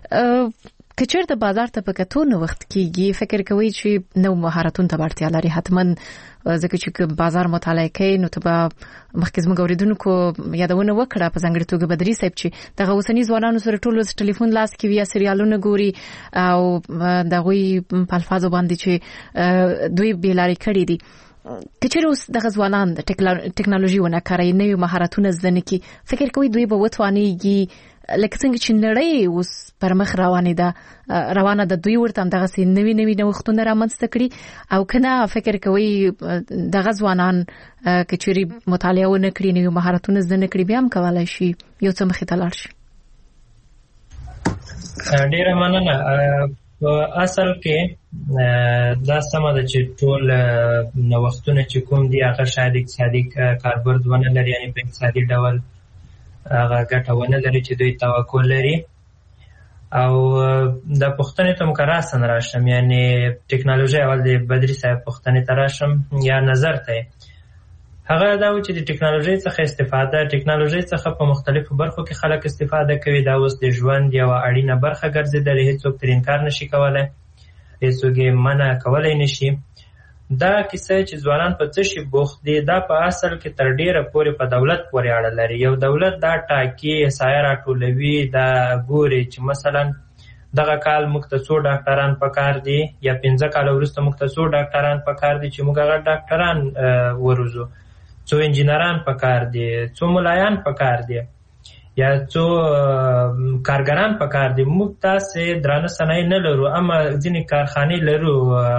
که چېرته بازار ته په کتو نوښت کېږي، فکر کوئ چې نو مهارتونو ته اړتیا لري حتما، ځکه چې بازار مطالعه کوي نو ته به مخکې زموږ اورېدونکو یادونه وکړه په ځانګړې توګه بدري صاحب چې دغه اوسني ځوانانو سره ټول ټلیفون لاس کې وي یا سریالونه ګوري او د هغوی په الفاظو باندې چې دوی بېلارې کړي دي. که چېرې اوس دغه ځوانان د ټکنالوژي ونه کاروي، نوي مهارتونه زده نه کړي، فکر کوئ دوی به وتوانېږي لکه څنګه چې نړۍ اوس پر مخ روانه ده روانه ده دوی ورته هم دغسې نوي نوي نوښتونه رامنځته کړي، او که نه فکر کوئ دغه ځوانان که چېرې مطالعه ونه کړي، نوي مهارتونه زده نه کړي، بیا هم کولی شي یو څه مخې ته لاړ شي؟ ډیره مننه. په اصل کې دا سمه ده چې ټول نوښتونه چې کوم دي هغه شاید اقتصادي کاربرد ونه لري، یعنې په اقتصادي ډول هغه ګټه ونه لري چې دوی توقع لري. او د پوښتنې ته که راسن راشم، یعنې ټکنالوژي اول د بدري صاحب پوښتنې ته راشم یا نظر ته، هغه دا و چې د ټکنالوژي څخه استفاده ټکنالوژي څخه په مختلفو برخو کې خلک استفاده کوي. دا اوس د ژوند یوه اړینه برخه ګرځېدلې، هېڅوک ترې انکار نشي کولی، هېڅوک یې منع کولی نشي. دا کیسه چې ځوانان په څه شي بوخت دي، دا په اصل کې تر ډیره پورې په دولت پورې اړه لري. یو دولت دا ټاکي، احصایه راټولوي، دا ګوري چې مثلا دغه کال موږ ته څو ډاکټران پکار دي، یا پنځه کاله وروسته موږ ته څو ډاکټران پکار دي چې موږ هغه ډاکټران وروزو، څو انجینران پکار دي، څو ملایان پکار دي، یا څو کارګران پکار دي. موږ تاسې درانه صنایع نه لرو، اما ځینې کارخانې لرو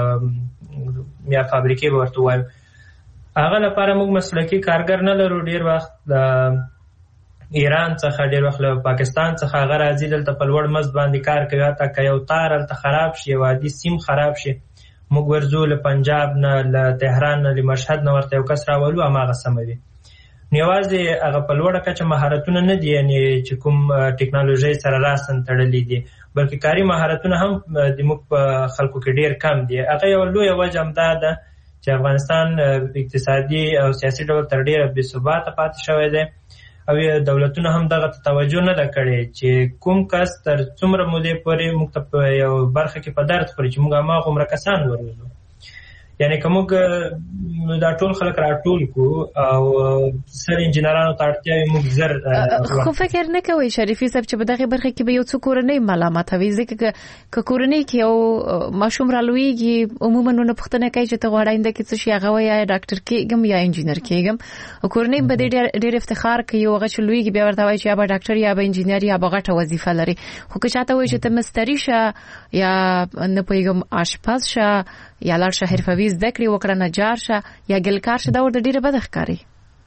یا فابریکې به ورته وایو. هغه لپاره موږ مسلکي کارګر نه لرو. ډېر وخت د ایران څخه، ډېر وخت له پاکستان څخه هغه راځي، دلته په لوړ مزد باندې کار کوي. حتی که یو تار هلته خراب شي، یو عادي سیم خراب شي، موږ ورځو له پنجاب نه، له تهران نه، له مشهد نه ورته یو کس راولو، هماغه سموي. نو یوازې هغه په لوړه کچه مهارتونه نه دي، یعنې چې کوم ټکنالوژۍ سره راسن تړلي دي، بلکې کاري مهارتونه هم د موږ په خلکو کې ډېر کم دي. هغه یوه لویه وجه همدا ده چې افغانستان اقتصادي او سیاسي ډول تر ډېره بې ثباته پاتې شوی دی، او دولتونه هم دغه ته توجه نه ده کړې چې کوم کس تر څومره مودې پورې موږ ته په یو برخه کې په درد خوري چې موږ هماغومره کسان وروزو. یعنې که موږ دا ټول خلک راټول کړو او سر انجینرانو ته اړتیا وي، موږ زر. خو فکر نه کوئ شریفي صاحب چې په دغه برخه کې به یو څو کورنۍ ملامتوي؟ ځکه که کورنۍ کې یو ماشوم رالویږي، عموما نو پوښتنه کوي چې ته غواړې آینده کې څه شي، هغه وایي یا ډاکټر کېږم یا انجینر کېږم. او کورنۍ به ډېر افتخار کوي، هغه چې لویږي بیا ورته وایي چې یا به ډاکټر یا به انجینر یا به غټه وظیفه لري. خو که چاته وایي چې ته مستري شه یا نه پوهېږم آشپز شه یا لاړ شه حرفوي زده کړې وکړه، نجار شه یا ګلکار شه، دا ورته ډېره بده ښکاري.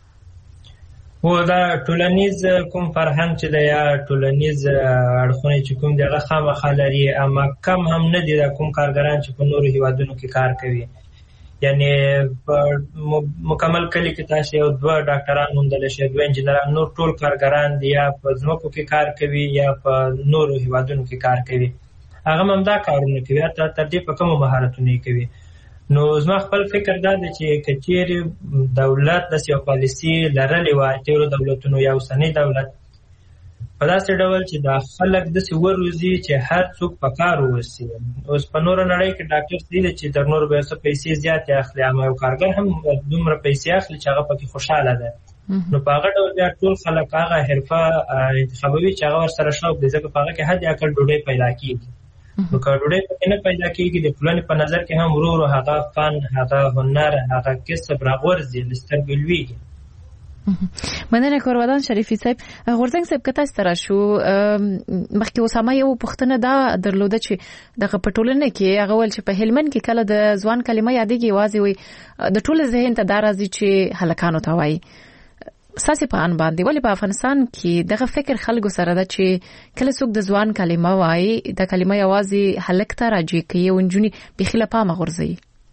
هو دا ټولنیز کوم فرهنګ چې دی یا ټولنیز اړخونه چې کوم دی هغه خامخا لري، اما کم هم نه دي دا کوم کارګران چې په نورو هیوادونو کې کار کوي. یعنې په مکمل کلي کې تاسو یو دوه ډاکټران موندلی شئ، دوه انجینران، نور ټول کارګران دي یا په ځمکو کې کار کوي یا په نورو هیوادونو کې کار کوي. هغه هم دا کارونه کوي، حتی تر دې په کومو مهارتونه یې کوي. نو زما خپل فکر دا دی چې که چیرې دولت داسې یو پالیسي لرلې وای، تېرو دولتونو یا اوسنی دولت په داسې ډول چې دا خلک داسې وروزي چې هر څوک په کار ووسي. اوس په نوره نړۍ کې ډاکټر دي چې تر نورو به څه پیسې زیاتې اخلي، اما یو کارګر هم دومره پیسې اخلي چې هغه پکې خوشحاله ده. نو په هغه ډول بیا ټول خلک هغه حرفه انتخابوي چې هغه ورسره شوق دی، ځکه په هغه کې حد اقل ډوډۍ پیدا کېږي. نو که ډوډۍ پکې نه پیدا کېږي، د ټولنې په نظر کې هم ورو ورو هغه فن، هغه هنر، هغه کسب راغورځي، له سترګو لوېږي. مننه کورودان شریفي صاحب. غورځنګ صاحب که تاسو ته راشو، مخکې اسامه یو پوښتنه دا درلوده چې دغه په ټولنه کې هغه ویل چې په هلمند کې کله د ځوان کلمه یادېږي، یوازې وي د ټول ذهن ته دا راځي چې هلکانو ته وایي. ساسي په ان باندې ولې په افغانستان کې دغه فکر خلکو سره ده چې کله څوک د ځوان کلمه وایي، د کلمه یوازې هلک ته راځي کوي او نجونې بخي له پامه غورځي؟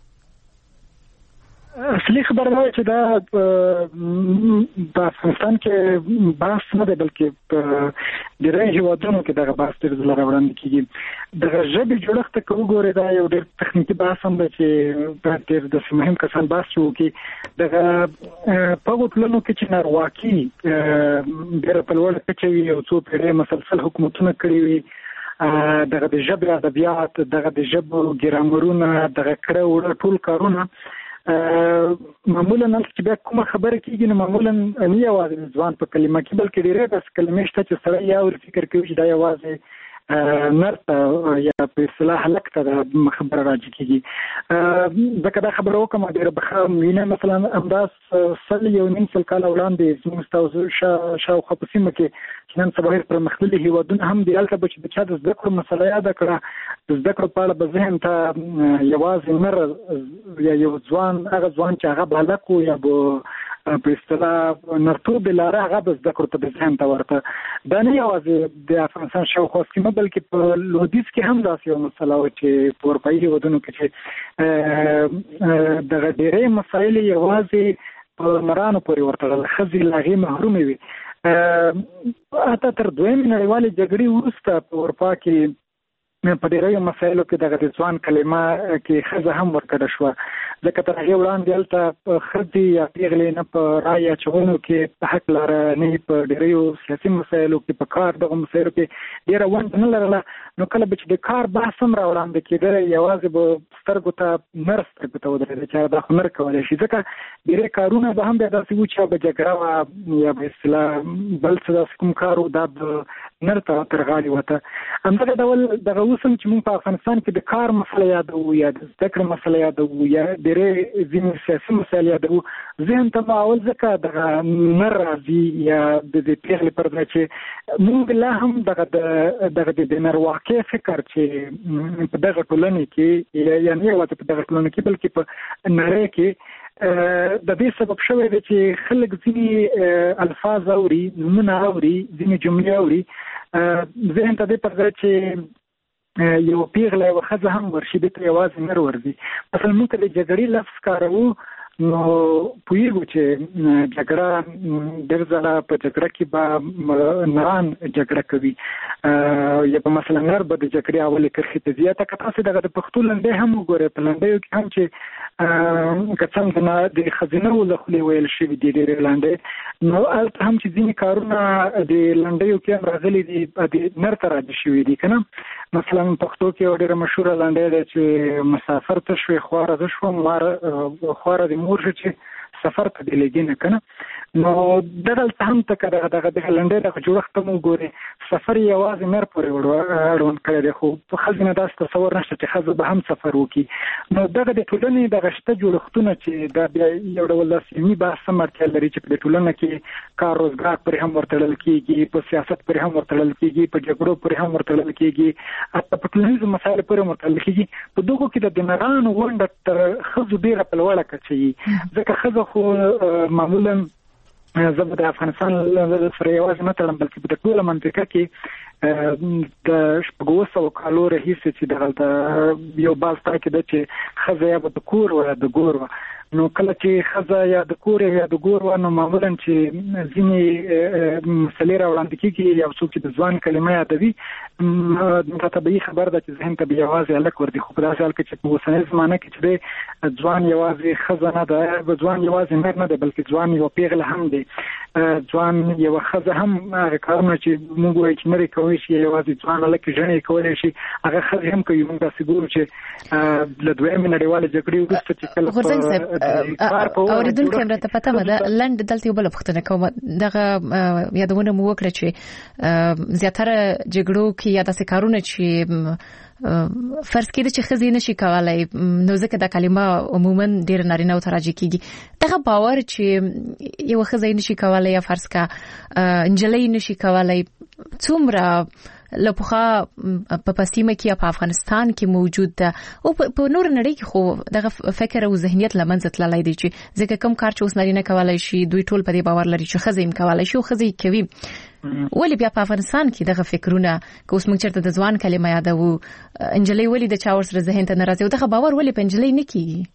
اصلي خبره دا چې دا په افغانستان کې بحث نه دی، بلکې په ډېری هیوادونو کې دغه بحث ډېر ځله راوړاندې کېږي. دغه ژبې جوړښت ته که وګورئ، دا یو ډېر تخنیکي بحث هم دی چې باید ډېر داسې مهم کسان بحث وکړي. دغه په هغو ټولنو کې چې نارواکي ډېره په لوړه کچه وي، یو څو پېړۍ مسلسل حکومتونه کړي وي، دغه د ژبې ادبیات، دغه د ژبو ګرامرونه، دغه کړه وړه ټول کارونه معمولا چې بیا کومه خبره کېږي، نو معمولا نه یوازې ځوان په کلمه کې، بلکې ډېرې داسې کلمې شته چې سړی یا ور فکر کوي چې دا یوازې نر ته یا په اصطلاح هلک ته دا خبره راځي کېږي. ځکه دا خبره وکړم ډېره بخه وینه، مثلا همداس سل یو نیم سل کاله وړاندې زموږ ستاسو شاوخوا په سیمه کې چې نن سبا ډېر پرمختللي هېوادونه هم دي، هلته به چې د چا د زده کړو مسله یاده کړه، د زده کړو په اړه به ذهن ته یوازې نر یا یو ځوان، هغه ځوان چې هغه به هلک و یا به په اصطلاح نرتوب لاره هغه بس د کورته به ځان ته ورته دا نه یوازې د افغانستان شاوخوا سیمه بلکې په لویدیځ کې هم داسې یو مسله وه چې په اروپایي هېوادونو کې چې دغه ډېری مسایل یوازې په نرانو پورې ورتړل، ښځې له هغې محرومې وي. حتی تر دویمې نړیوالې جګړې وروسته په اروپا کې په ډېرو مسایلو کې دغه د ځوان کلمه کې ښځه هم ورکړه شوه، ځکه تر هغې وړاندې هلته ښځې یا پېغلې نه په رایې اچولو کې په حق لاره نه په ډېرو سیاسي مسایلو کې په کار دغه مسایلو کې ډېره ونډه نه لرله. نو کله به چې د کار بحث هم راوړاندې کېده یوازې به سترګو ته نر سترګو ته ودرېده چې دا خو نر کولی شي، ځکه ډېری کارونه به هم بیا داسې وو چې به جګړه وه یا به اصطلاح بل څه داسې کوم کار و دا به نر ته تر غاړې وته. همدغه ډول دغه اوس هم چې موږ په افغانستان کې د کار مسله یادوو یا د زده کړې مسله یادوو یا ډېرې ځینې سیاسي مسایل یادوو، ذهن ته مو اول ځکه دغه نه راځي یا د دې پېغلې پر ځای چې موږ لا هم دغه دغه د نارواکۍ فکر چې په دغه ټولنې کې یا نه یوازې په دغه ټولنه کې بلکې په نړۍ کې د دې سبب شوی دی چې خلک ځینې الفاظ اوري، نومونه اوري، ځینې جملې اوري، ذهن ته دې پر ځای چې یو پیغله یوه ښځه هم ورشي دې ته یوازې نر ورځي. مثلا موږ که د جګړې لفظ کاروو نو پوهېږو چې جګړه ډېر ځله په جګړه کې به نران جګړه کوي یا په مثلا نر به د جګړې اولې کرښې ته ځي. که تاسې دغه د پښتو لنډۍ هم وګورئ، په لنډیو کې هم چې که څنګه د ښځینهو له خولې ویل شوي دي ډېرې لنډۍ، نو هلته هم چې ځینې کارونه د لنډیو کې هم راغلي دي د نر ته راجع شوي دي که نه. مثلا پښتو کې یو ډېره مشهوره لنډۍ ده چې مسافر ته شوې خواره زه شوم خواره د مور شو چې سفر ته دې لګي نه که نه. نو دغلته هم ته که دغه دغه دغه لنډۍ دغه جوړښت هم وګورې، سفر یې یوازې نر پورې اړوند کړی دی، خو په ښځې نه داسې تصور نشته چې ښځه به هم سفر وکړي. نو دغه د ټولنې دغه شته جوړښتونه چې دا بیا یو ډول داسې علمي بحث هم اړتیا لري چې په دې ټولنه کې کار روزګار پورې هم ورتړل کېږي، په سیاست پورې هم ورتړل کېږي، په جګړو پورې هم ورتړل کېږي، حتی په ټولنیزو مسایلو پورې هم ورتړل کېږي. په دغو کې د نرانو ونډه تر ښځو ډېره په لوړه کچه وي، ځکه ښځه خو معمولا زه به د افغانستان سره یوازې نه تړم بلکې په ټوله منطقه کې د شپږو سوو کالو راهیسې چې دغلته یو باز ټاکې ده چې ښځه یا به د کور وه یا د ګور وه. نو کله چې ښځه یا د کور یا د ګور وه نو معمولا چې ځینې مسلې راوړاندې کېږي یو څوک چې د ځوان کلمه یادوي دا طبیعي خبر ده چې ذهن ته به یوازې هلک ورځي، خو په داسې حال کې چې په اوسنۍ زمانه کې چې دی ځوان یوازې ښځه نه ده، ځوان یوازې نر نه دی بلکې ځوان یوه پیغله هم دی، ځوان یوه ښځه هم هغه کارونه چې موږ وایو چې نرې کولی شي یوازې ځوان هلک ژڼې کولی شي هغه ښځې هم کوي. موږ داسې ګورو چې له دویمې نړیوالې جګړې وروسته چې کله اوریدونکو هم راته پته ده لنډ دلته یو بل پوښتنه کوم، دغه یادونه مو وکړه چې زیاتره جګړو کې یا داسې کارونه چې فرض کړئ چې ښځې نشي کولای نو ځکه دا کلمه عموما ډېر نارینه ته راجع کېږي، دغه باور چې یو ښځه نشي کولای یا فرض کا نجلۍ نشي کولای څومره له پخوا په پسیمه کې په افغانستان کې موجود ده او په نور نړۍ کې خو دغه فکر او ذهنیت لمنځه تللی دی چې ځکه کوم کار چې اوس نارینه کولای شي دوی ټول په دې باور لري چې ښځه یې کولای شي او ښځه یې کوي. ولې بیا په افغانستان کې دغه فکرونه که اوس موږ چېرته د ځوان کلمه یادوو نجلۍ ولې د چا ورسره ذهن ته نه راځي او دغه باور ولې په نجلۍ نه کېږي؟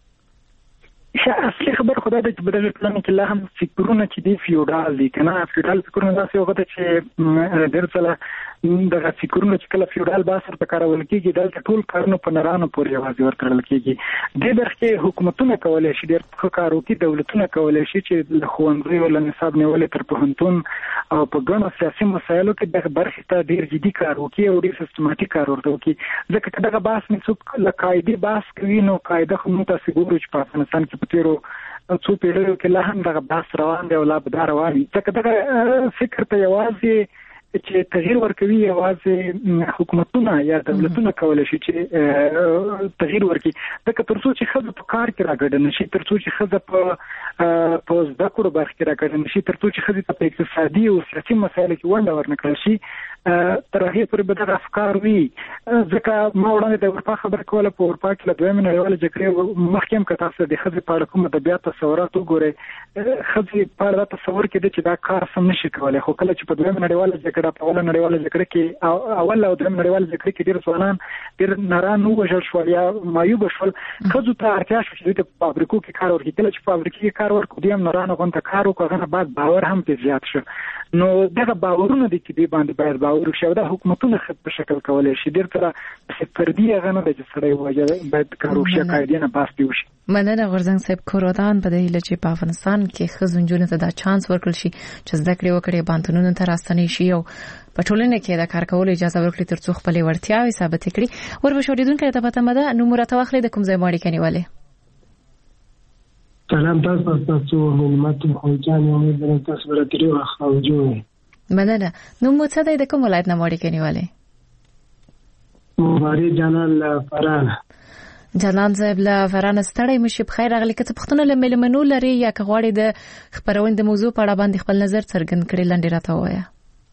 اصلي خبر خدا ده چې په دغه ټولنه کې لا هم فکرونه چې دي فیوډال دي که نه. فیوډال فکرونه داسې یو ده چې ډېر ځله دغه فکرونه چې کله فیوډال بحث ورته کارول کېږي دلته ټول کارونه په نرانو پورې یوازې ورتړل کېږي. دې برخې کې حکومتونه کولی شي ډېر ښه کار وکړي، دولتونه کولی شي چې له ښوونځیو له نصاب نیولې تر پوهنتون او په ګڼو سیاسي مسایلو کې دغه برخې ته ډېر جدي کار وکړي او ډېر سیستماتیک کار ورته وکړي. ځکه که دغه بحث مې څوک له قاعدې بحث کوي نو قاعده خو موږ تاسې ګورو چې په افغانستان کې په تېرو څو پیړیو کې لا هم دغه بحث روان دی او لا به دا روان وي. ځکه دغه فکر ته یوازې چې تغییر ورکوي یوازې حکومتونه یا دولتونه کولای شي چې تغییر ورکړي. دا تر څو چې خزه په کار کې راګډ نشي، تر څو چې خزه په په زده کړو برخه کې راګډ نشي، تر څو چې خزه په اقتصادي او سیاسي مسایلو کې ونډه ورنکړي شي، تر هغه پورې به دا افکار وي. ځکه ما وړاندې د اروپا خبره کوله، په اروپا کې له دویمه نړیواله جګړې مخکې هم که تاسو د خزه په اړه کوم د بیا تصورات وګورئ، خزه په اړه تصور کې چې دا کار سم نشي کولای. خو کله چې په دویمه نړیواله جګړه په اوله نړیواله جګړه کې اول او دویمه نړیواله جګړه کې ډېر ځوانان ډېر ناران ووژل شول یا معیوب شول، خزو ته اړتیا شوه چې په فابریکو کې کار وکړي. کله چې فابریکو کې کار وکړي دوی هم ناران غونډه کار وکړي، هغه بعد باور هم په زیات شو. نو دغه باورونه د کې دی باندې باید باور وشي، دا حکومتونه خپل په شکل کولای شي. ډېر تر فردي هغه نه د سړی وایي باید کار وشي، قاعده نه باس دی وشي. مننه غورځنګ صاحب کورودان په دې لچې په افغانستان کې خزونجونه ته دا چانس ورکړل شي چې زده کړې وکړي، بانتونونو ته راستنی شي او په ټولنه کې د کار کولو اجازه ورکړي ترڅو خپل وړتیاوې ثابت کړي. ور بشوریدونکو ته پته مده نو مرته واخلې د کوم ځای ماړي کنيواله. سلام تاسو تاسو معلومات خو ځان امید لرم تاسو براتریو خواجو. مننه. نو مو څه د کوم ولایت نه ماړي کنيواله؟ مبارک جانان فران. جانان صاحب له فران ستړی مشه په خیر اغلی کته پښتون له ملمنو لري یا کغواړي د خبرونه د موضوع په اړه باندې خپل نظر څرګند کړي لاندې راته وایا.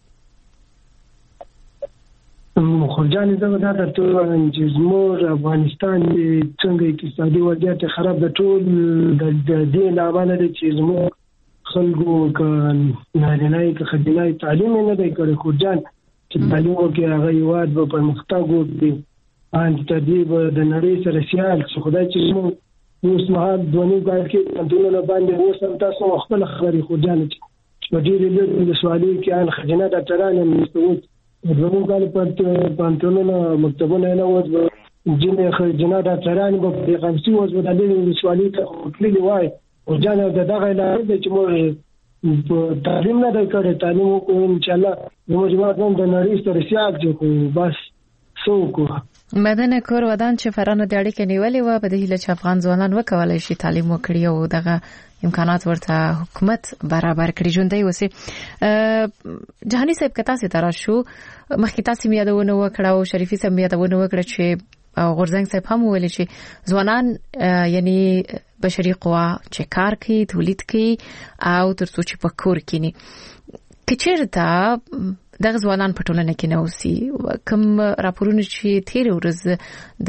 خورجان زه دا د ټول چې زموږ افغانستان څنګه اقتصادي وضعیت خراب د ټول د دې لامل دی چې زموږ خلکو ک نارینه ک خدای تعلیم نه دی کړی. خورجان چې تعلیم وکړي هغه یواد په پرمختګ وکړي، ان تدریب د نړۍ سره سیال چې خدای چې موږ اوس مهال دونی کال کې دونه باندې اوس تاسو خپل خبري خورجان چې ډېر له سوالي کې ان خجنه ډاکټرانو مستوت دونی کال په پانتونونو مکتبونه نه وځي جنې خجنه ډاکټرانو په خمسي وځي د دې سوالي ته خپل وای او جان د دغه لاره چې موږ تعلیم نه کړی، تعلیم وکړو ان شاء الله موږ وایم د نړۍ سره سیال چې بس سوکو. مدنه کور ودان چې فرانو د اړیکې نیولې و په دې هیله چې افغان ځوانان وکولای شي تعلیم وکړي او دغه امکانات ورته حکومت برابر کړي ژوندۍ وسی. جهاني صاحب کتا سي ترا شو مخکې تاسو مې یادونه وکړه او شریفي صاحب مې یادونه وکړه چې غورځنګ صاحب هم ویل چې ځوانان یعنی بشري قوا چې کار کوي، تولید کوي او ترڅو چې په کور کې نه کچېرته دغه ځوانان په ټولنه کې نه اوسي. کوم راپورونه چې تیر ورځ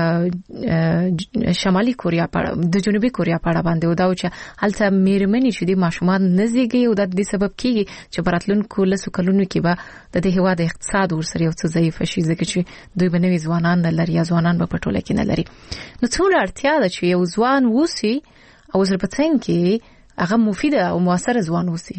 د شمالي کوریا په د جنوبي کوریا په اړه باندې ودا چې هلته میرمنې چې د ماشومان نزيږي او د دې سبب کیږي چې براتلونکو لسو کلونو کې به د دې هوا د اقتصاد ورسره یو څه ضعیف شي ځکه چې دوی بنوي ځوانان نه لري یا ځوانان په ټوله کې نه لري. نو څومره اړتیا ده چې یو ځوان ووسي او زربڅنګ کې هغه مفید او موثر ځوان ووسي.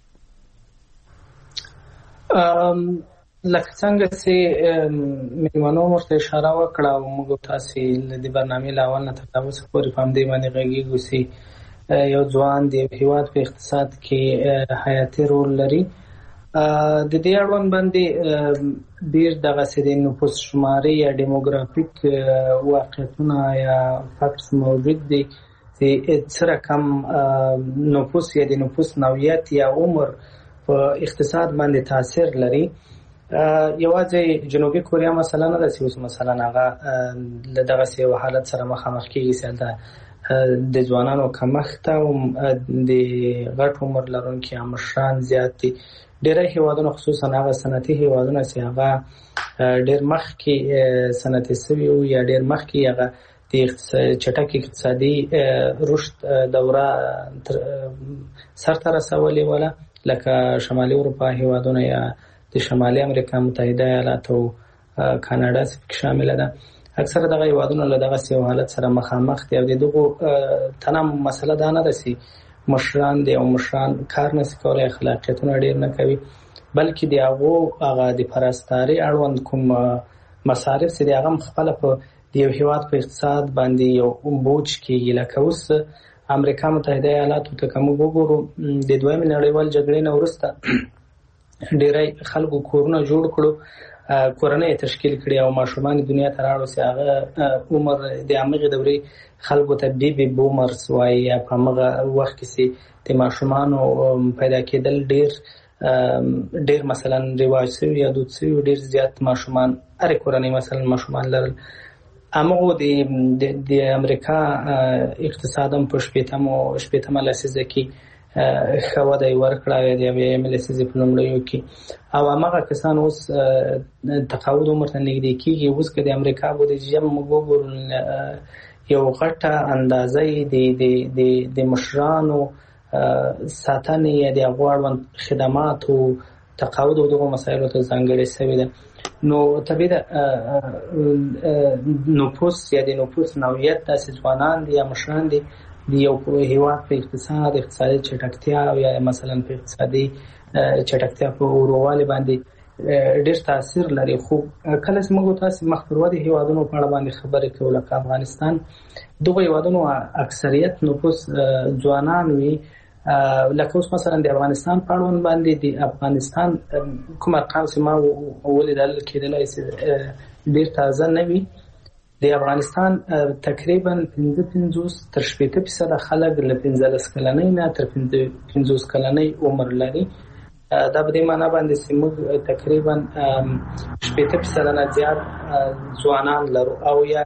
ام لکه څنګه چې میمنو مرته اشاره وکړه او موږ تاسو د دې برنامه لاول نه تاسو پورې فهم دی باندې غږیږو چې یو ځوان دی هیواد په اقتصاد کې حیاتي رول لري. د دې اړوند باندې ډیر دغه سړي نفوس شماري یا دیموګرافیک واقعیتونه یا فاکټس موجود دي چې څه رقم نفوس یا د نفوس نوعیت یا عمر په اقتصاد باندې تاثیر لري. یوازې جنوبي کوریا مثلا نه داسې اوس مثلا هغه دغه سی حالت سره مخامخ کیږي چې د ځوانانو کمښت او د غټ عمر لرونکو مشران زیات دي. ډېر هیوادونه خصوصا هغه صنعتي هیوادونه چې هغه ډېر مخکې صنعتي سوي او یا ډېر مخکې هغه د چټک اقتصادي رشد دوره سر ته رسولې ولا لکه شمالي اروپا هیوادونه یا د شمالي امریکا متحده ایالات او کاناډا څخه شامل ده. اکثره دغه هیوادونه له دغه سیو حالت سره مخامخ دي او دغه تنام مسله ده نه دسي مشران دي او مشران کار نه کولای، اخلاقیتونه ډیر نه کوي، بلکې دی هغه هغه د پرستاري اړوند کوم مصارف سي دی هغه خپل په یو هیواد په اقتصاد باندې یو بوج کې لکه اوس امریکا متحده ایالات ته کوم وګورو د دویمې نړیوال جګړې نه وروسته ډېری خلکو کورونه جوړ کړو، کورنۍ تشکیل کړي او ماشومان دنیا ته راوړل سي. هغه عمر د هغه دورې خلکو ته بي بي بومرز وایي، په هغه وخت کې سي د ماشومان پیدا کېدل ډېر ډیر مثلا رواج شوی یا دود شوی ډیر زیات ماشومان هر کورنۍ مثلا ماشومان لرل. امغه د د امریکا اقتصادم په شپېتمو شپېتمه لسیزه کې خو د ورکړه د یوې لسیزې په لومړیو کې او هغه کسان اوس تقاعد عمر ته نږدې کېږي. اوس که د امریکا بودیجه موږ وګورو یو غټه اندازه د د د د مشرانو ساتنې د غواړو خدمات او تقاعد او دغه مسایلو ته ځانګړې شوې ده. نو طبیعي نفوس یا د نفوس نوعیت داسې ځوانان دي یا مشران دي د یو هیواد په اقتصاد اقتصادي چټکتیا او یا مثلا په اقتصادي چټکتیا په اوروالي باندې ډېر تاثیر لري. خو کله چې موږ تاسو مخ پر ودی هیوادونو په اړه باندې خبرې کوو لکه افغانستان دغه هیوادونو اکثریت نفوس ځوانان وي. لکه اوس مثلا د افغانستان په اړوند باندې د افغانستان کوم ارقام چې ما ولیدل کېدلای شي ډېر تازه نه وي. د افغانستان تقریبا پنځه پنځوس تر شپېته فیصده خلک له پنځلس کلنۍ نه تر پنځوس کلنۍ عمر لري. دا په دې معنی باندې چې موږ تقریبا شپېته فیصده نه زیات ځوانان لرو او یا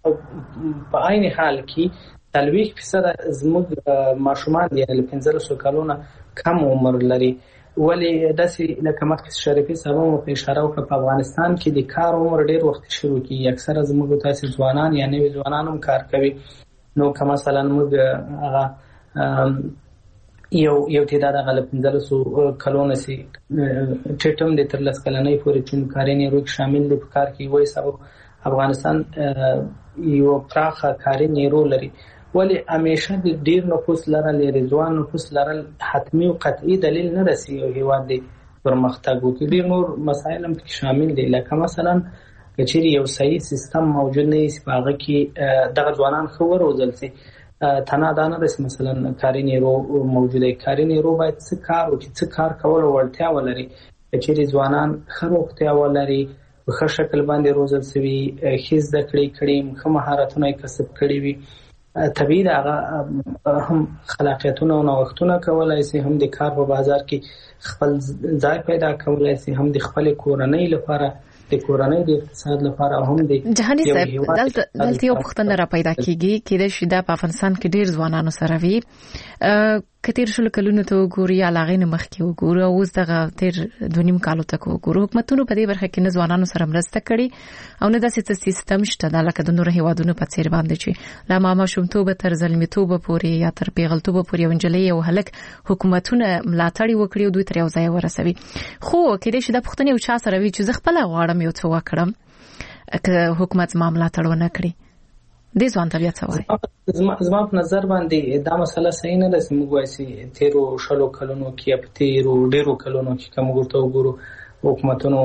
په عین حال کې څلوېښت فیصده زموږ ماشومان دي له پنځلسو کلونو کم عمر لري. ولې داسې لکه مخکې شریفي صاحب مو په اشاره وکړه په افغانستان کې د کار عمر ډېر وخت شروع کېږي. اکثره زموږ تاسې ځوانان یا نوي ځوانان هم کار کوي. نو که مثلا موږ هغه یو یو تعداد هغه له پنځلسو کلونو سي ټیټ هم د تر لس کلنۍ پورې چې کاري نیرو کې شامل دي په کار کې وایي سبب افغانستان یو پراخه کاري نیرو لري. ولی همیشه د ډیر نفوس لرل یا د ځوان نفوس لرل حتمی او قطعي دلیل نه رسي یو هیواد د پرمختګ وکړي. ډیر نور مسایل هم شامل دي لکه مثلا کچېرې یو صحیح سیستم موجود نه وي په هغه کې دغه ځوانان ښه وروزل شي. تنها دا نه رسي مثلا کاري نیرو موجوده کاري نیرو باید څه کار وکړي څه کار کولو وړتیا ولري. کچېرې ځوانان ښه روغتیا ولري په ښه شکل باندې روزل شوي ښې زده کړې کړي ښه مهارتونه یې کسب کړي وي طبیعي هغه هم خلاقیتونه او نوښتونه کولای شي هم د کار په بازار کې خپل ځای پیدا کولای شي هم د خپل کورنۍ لپاره د کورنۍ د اقتصاد لپاره هم د جهاني صاحب دلته دلته یو پوښتنه را پیدا کیږي چې د شیدا په افغانستان کې ډیر ځوانانو سره وي کتیر شل کلونو ته وګوري یا لاغې نه مخ کې وګوري او اوس دغه تیر دونیم کالو ته وګوري حکومتونو په دې برخه کې نه ځوانانو سره مرسته کړي او نه داسې سیستم شته د لکه د نور هیوادونو په څیر باندې چې لا ماما شومتوب تر زلمیتوب پورې یا تر پیغلتوب پورې ونجلې او هلک حکومتونه ملاتړ وکړي او دوی تر یو ځای ورسوي. خو کله چې د پښتنې او چا سره وی چې خپل غواړم یو څه وکړم که حکومت ما ملاتړ ونه کړي د ځوان طبيعت سوای زما زما په نظر باندې دا مسله صحیح نه ده چې موږ وایي تیرو شلو کلونو کې په تیرو ډیرو کلونو کې کوم ورته وګورو حکومتونو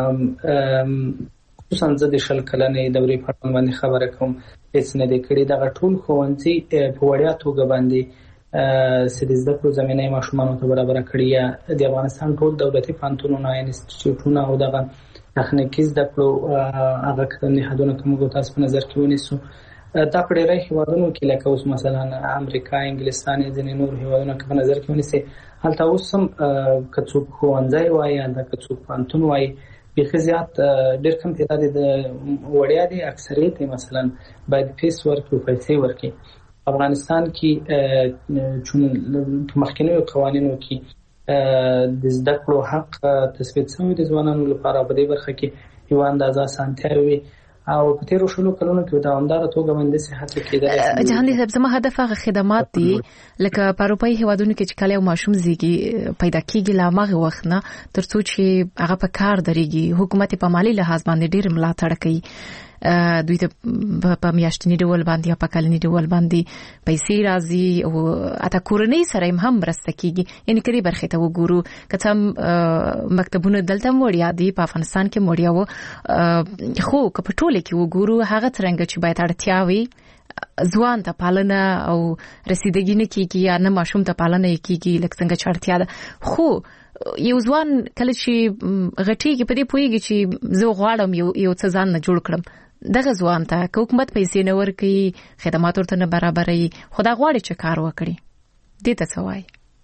خصوصا د شل کلنې دورې په اړه باندې خبره کوم هیڅ نه دی کړی. دا ټول ښوونځي په وړیا توګه باندې سیده زده کړو زمینه ماشومانو ته برابر کړی. د افغانستان ټول دولتي پانتونونه انسټیټیوټونه او دغه تخنیکی زده کړو هغه کوم نهادونه کوم تاسو په نظر کې ونیسو. دا په ډیری هیوادونو کې لکه اوس مثلا امریکا انګلستان ځینې نور هیوادونه په نظر کې ونیسي هلته اوس هم کڅوب ښوونځي وایي دا کڅوب پانتون وایي بخي زیات ډېر کم تعداد د وړیا دي اکثریت مثلا باید فیس ورکړي پیسې ورکړي. افغانستان کې چون مخکنیو قوانینو کې د زده کړو حق تثبیت شوی د ځوانانو لپاره په دې برخه کې یو اندازه سانتیاوي او په تیرو شلو کلونو کې دوامدار توګه باندې صحت کېدای. جهاني صاحب زما هدف هغه خدمات دي لکه په اروپאי هیوادونو کې چې کله یو ماشوم زیږي پیدا کیږي لا ماغه وخت نه ترڅو چې هغه په کار درېږي حکومت په مالی لحاظ باندې ډیر ملاتړ کوي. دوی ته په میاشتنی ډول باندې یا په کلنی ډول باندې پیسې راځي او اته کورنۍ سره هم مرسته کیږي. یعنی کړي برخه ته وګورو کته مکتبونه دلته وړیا دي په افغانستان کې وړیا وو خو که په ټوله کې وګورو هغه څنګه چې باید اړتیا وي ځوان ته پالنه او رسیدګي نه کیږي یا نه ماشوم ته پالنه کیږي لکه څنګه چې اړتیا ده. خو یو ځوان کله چې غټیږي په دې پوهیږي چې زه غواړم یو یو څه ځان نه جوړ کړم دغه ځوان ته حکومت پیسې نه ورکړي خدمات ورته نه برابرې خدا غواړي چې کار وکړي دې ته څه وایي؟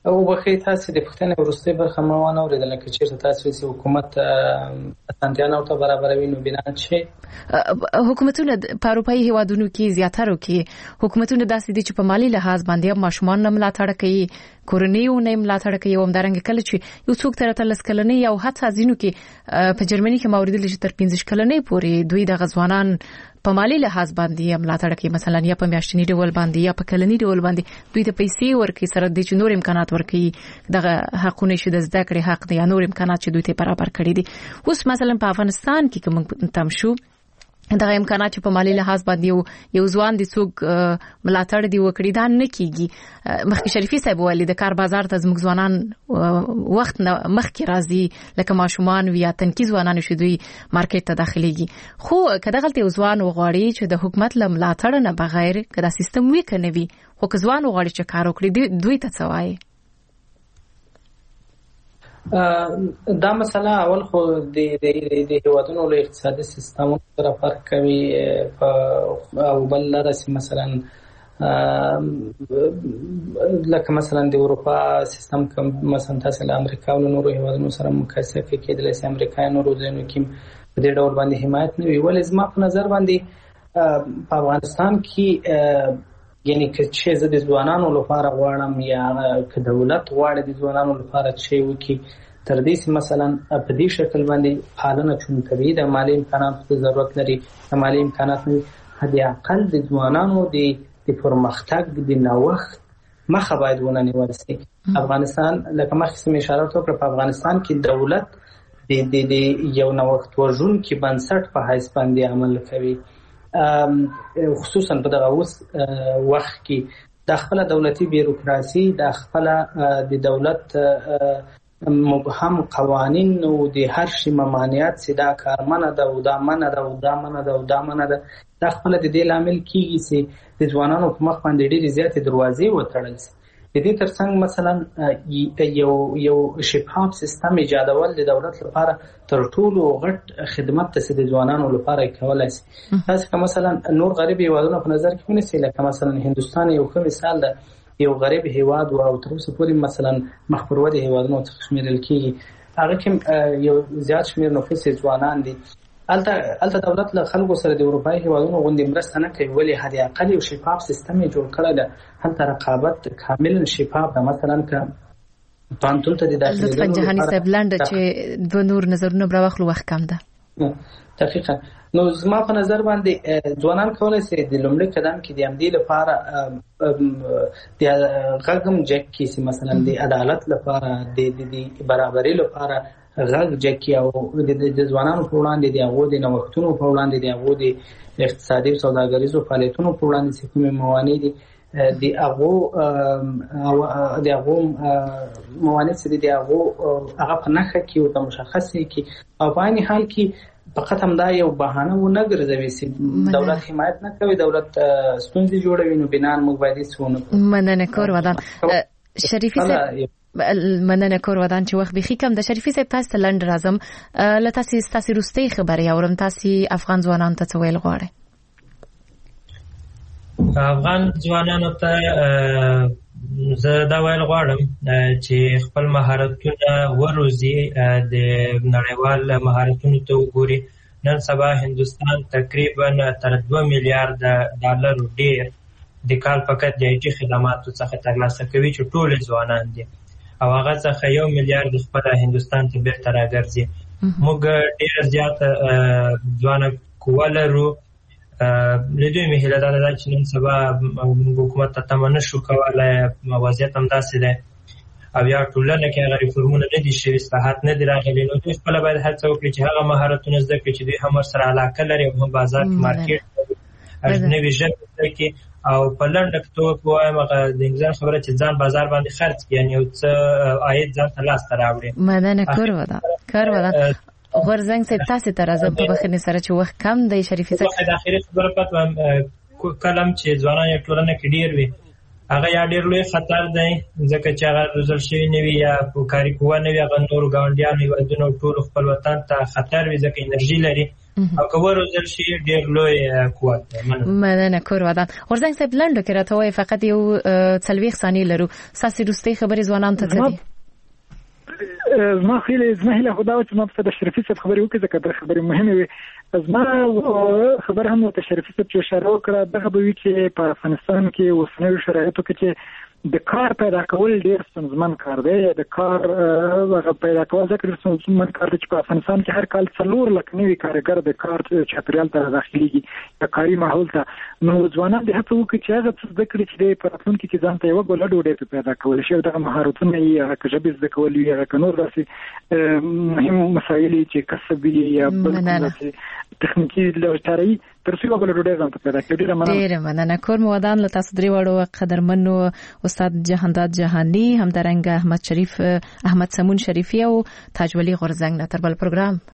او بخې تاسو د پښتنې ورستۍ برخه ما ونه اوریدل چې چیرته تاسو چې حکومت اسانتیا نه ورته برابروي نو بنا چې حکومتونه په اروپאי هیوادونو کې زیاتره کې حکومتونه داسې دي چې په مالی لحاظ باندې ماشومان نه ملاتړ کوي کورنیو نه ملاتړ کوي او همدارنګه کله چې یو څوک تر تلس کلنې او حتی ځینو کې په جرمني کې موریدل چې تر پنځه کلنې پورې دوی د غزوانان په مالی لحاظ باندې ملاتړ کوي مثلا یا په میاشتنی ډول باندې یا په کلنی ډول باندې دوی ته پیسې ورکړي سره د چې نور امکانات ورکړي دغه حقونه شي د زده کړې حق دی یا نور امکانات چې دوی ته برابر کړي دي اوس مثلا په افغانستان کې کوم تم شو دغه امکانات چې په مالی لحاظ باندې یو ځوان د څوک ملاتړ دی وکړي دا نه کیږي مخکې شریفي صاحب ویلي د کار بازار ته زموږ ځوانان وخت مخکې راځي لکه ماشومان یا تنکي ځوانان شي دوی مارکیټ ته داخليږي خو کله غلطي ځوان وغواړي چې د حکومت له ملاتړ نه بغیر کدا سیستم وی کنه وي خو که ځوان وغواړي چې کار وکړي دوی ته څه وایي دا مسله اول خو د د د هیوادونو له اقتصادي سیستمونو سره فرق کوي او بل لرسي مثلا لکه مثلا د اروپا سیستم کوم مثلا تاسو له امریکا او نورو هیوادونو سره مقایسه کېدل چې امریکا نورو ځینو کې په دې ډول باندې حمایت نه وي ولې زما په نظر باندې په افغانستان کې یعنی که چې زه د ځوانانو لپاره غواړم یا که دولت غواړي د ځوانانو لپاره چې وکړي تر دې مثلا په دې شکل باندې پالنه چون کوي د مالی امکاناتو ضرورت لري د مالی امکاناتو هدي اقل د ځوانانو د د پرمختګ د نوښت مخه باید ونه نیول شي افغانستان لکه مخکې سم اشاره وکړه په افغانستان کې دولت د د یو نوښت ورژونکي بنسټ په حیث باندې عمل کوي خصوصا په دغه اوس وخت کې د خپل دولتي بیروکراسي د خپل د دولت مبهم قوانین او د هر شي ممانعت سدا کارمنه د او د منه د او د منه د او د منه د خپل د دې لامل کیږي چې د ځوانانو په مخ باندې ډېری زیاتې دروازې وتړل شي د دې ترڅنګ مثلا یو یو شفاف سیستم ایجادول د دولت لپاره تر ټولو غټ خدمت ته د ځوانانو لپاره کولای شي تاسو که مثلا نور غریب هیوادونه په نظر کې ونیسئ لکه مثلا هندستان یو ښه مثال ده یو غریب هیواد او تر اوسه پورې مثلا مخ پر ودې هیوادونو څخه شمیرل کیږي هغه کې یو زیات شمیر نفوس ځوانان دي الته الته دولت له خلکو سره د اروپאי هیوادونو غونډې مرسته نه کوي ولې هدي اقل یو شفاف سیستم جوړ کړی ده هلته رقابت کاملا شفاف ده مثلا که پانتون ته د داخلي لطفا جهاني صاحب لاند چې دوه نور نظرونه بر واخلو وخت کم ده دقیقاً نو زما په نظر باندې ځوانان کولای شي د لومړي قدم کې د امدی لپاره د غږم جک کې مثلا د عدالت لپاره د د برابرۍ لپاره غږ جکی او د ځوانانو په وړاندې د هغو د نوښتونو په وړاندې د هغو د اقتصادي او سوداګریزو فعالیتونو په وړاندې چې کومې موانع دي د هغو د هغو موانع چې د هغو هغه په نښه کې او په مشخصه کې او په عین حال کې فقط هم دا یو بهانه و نه ګرځوي چې دولت حمایت نه کوي دولت ستونزې جوړوي نو بنا موږ باید څونه مننه کور ودان شریفي صاحب مننه کور ودان چې وخت بخي کم د شریفي صاحب تاسو ته لند راځم لته تاسو تاسو روستي خبري اورم تاسو افغان ځوانان ته څه ویل غواړي افغان ځوانانو ته زه دا ویل غواړم چې خپل مهارتونه وروزي د نړیوال مهارتونو ته وګوري نن سبا هندستان تقریبا تر دوه میلیارډ ډالر ډیر د کال فقط د آی ټي خدماتو څخه ترلاسه کوي چې ټول ځوانان دي او هغه څخه یو میلیارډ خپل هندستان ته بیرته راګرځي موږ ډیر زیات ځوان قوه لرو لدوی مهله دا ده چې نن سبا حکومت ته تمنه شو کولای وضعیت هم داسې ده او یا ټولنه کې هغه ریفورمونه نه دي شوي اصلاحات نه دي راغلي نو دوی خپله باید هڅه وکړي چې هغه مهارتونه زده کړي چې دوی هم ورسره علاقه لري او هم بازار کې مارکیټ نوې ژبې زده کړي او په لنډه کې توګه وایم هغه د انګلیسي خبره چې ځان بازار باندې خرڅ کړي یعنی یو څه عاید ځان ته لاسته راوړي مننه کور ودا کور ودا غورزنګ صاحب تاسو ته راځم په بخښنې سره چې وخت کم دی شریفي صاحب د اخیری خبره پاتم کلم چې ځوانان ټولنه کې ډیر وي هغه یا ډېر لوی خطر دی ځکه چې هغه روزل شوي نه وي یا په کاري قوه نه وي هغه نورو ګاونډیانو هېوادونو ټولو خپل وطن ته خطر وي ځکه انرژي لري او که وروزل شي ډېر لوی قوت دی. مننه کور ودان. غورځنګ صاحب لنډو کې راته وایي فقط یو څلوېښت ثانیې لرو ستاسې وروستۍ خبرې ځوانانو ته څه دي؟ زما خیلی زما هیله خو دا وه چې ما په د شریفي صاحب خبرې وکړي ځکه دا خبرې مهمې وي. زما خبره هم ورته شریفي صاحب چې اشاره وکړه دغه به وي چې په افغانستان کې اوسنیو شرایطو کې چې د کار پیدا کول ډېر ستونزمن کار دی. د کار هغه پیدا کول ځکه ډېر ستونزمن کار دی چې په افغانستان کې هر کال څلور لک نوي کارګر د کار چاپېریال ته داخلېږي د کاري ماحول ته. نو ځوانان دې هڅه وکړي چې هغه څه زده کړي چې دی په راتلونکي کې ځان ته یوه ګوله ډوډۍ پرې پیدا کولی شي او دغه مهارتونه یې هغه که ژبې زده کول وي هغه که نور داسې مهم مسایل یې چې کسب وي یا بل داسې تخنیکي لارې تر څو یوه ګوله ډوډۍ ځان ته پیدا کړي. ډېره مننه. ډېره مننه. کور مو ودان. له تاسو درې واړو قدرمنو استاد جهانداد جهاني همدارنګه احمد شریف احمد سمون شریفي او تاج ولي غورځنګ نه تر بل پروګرام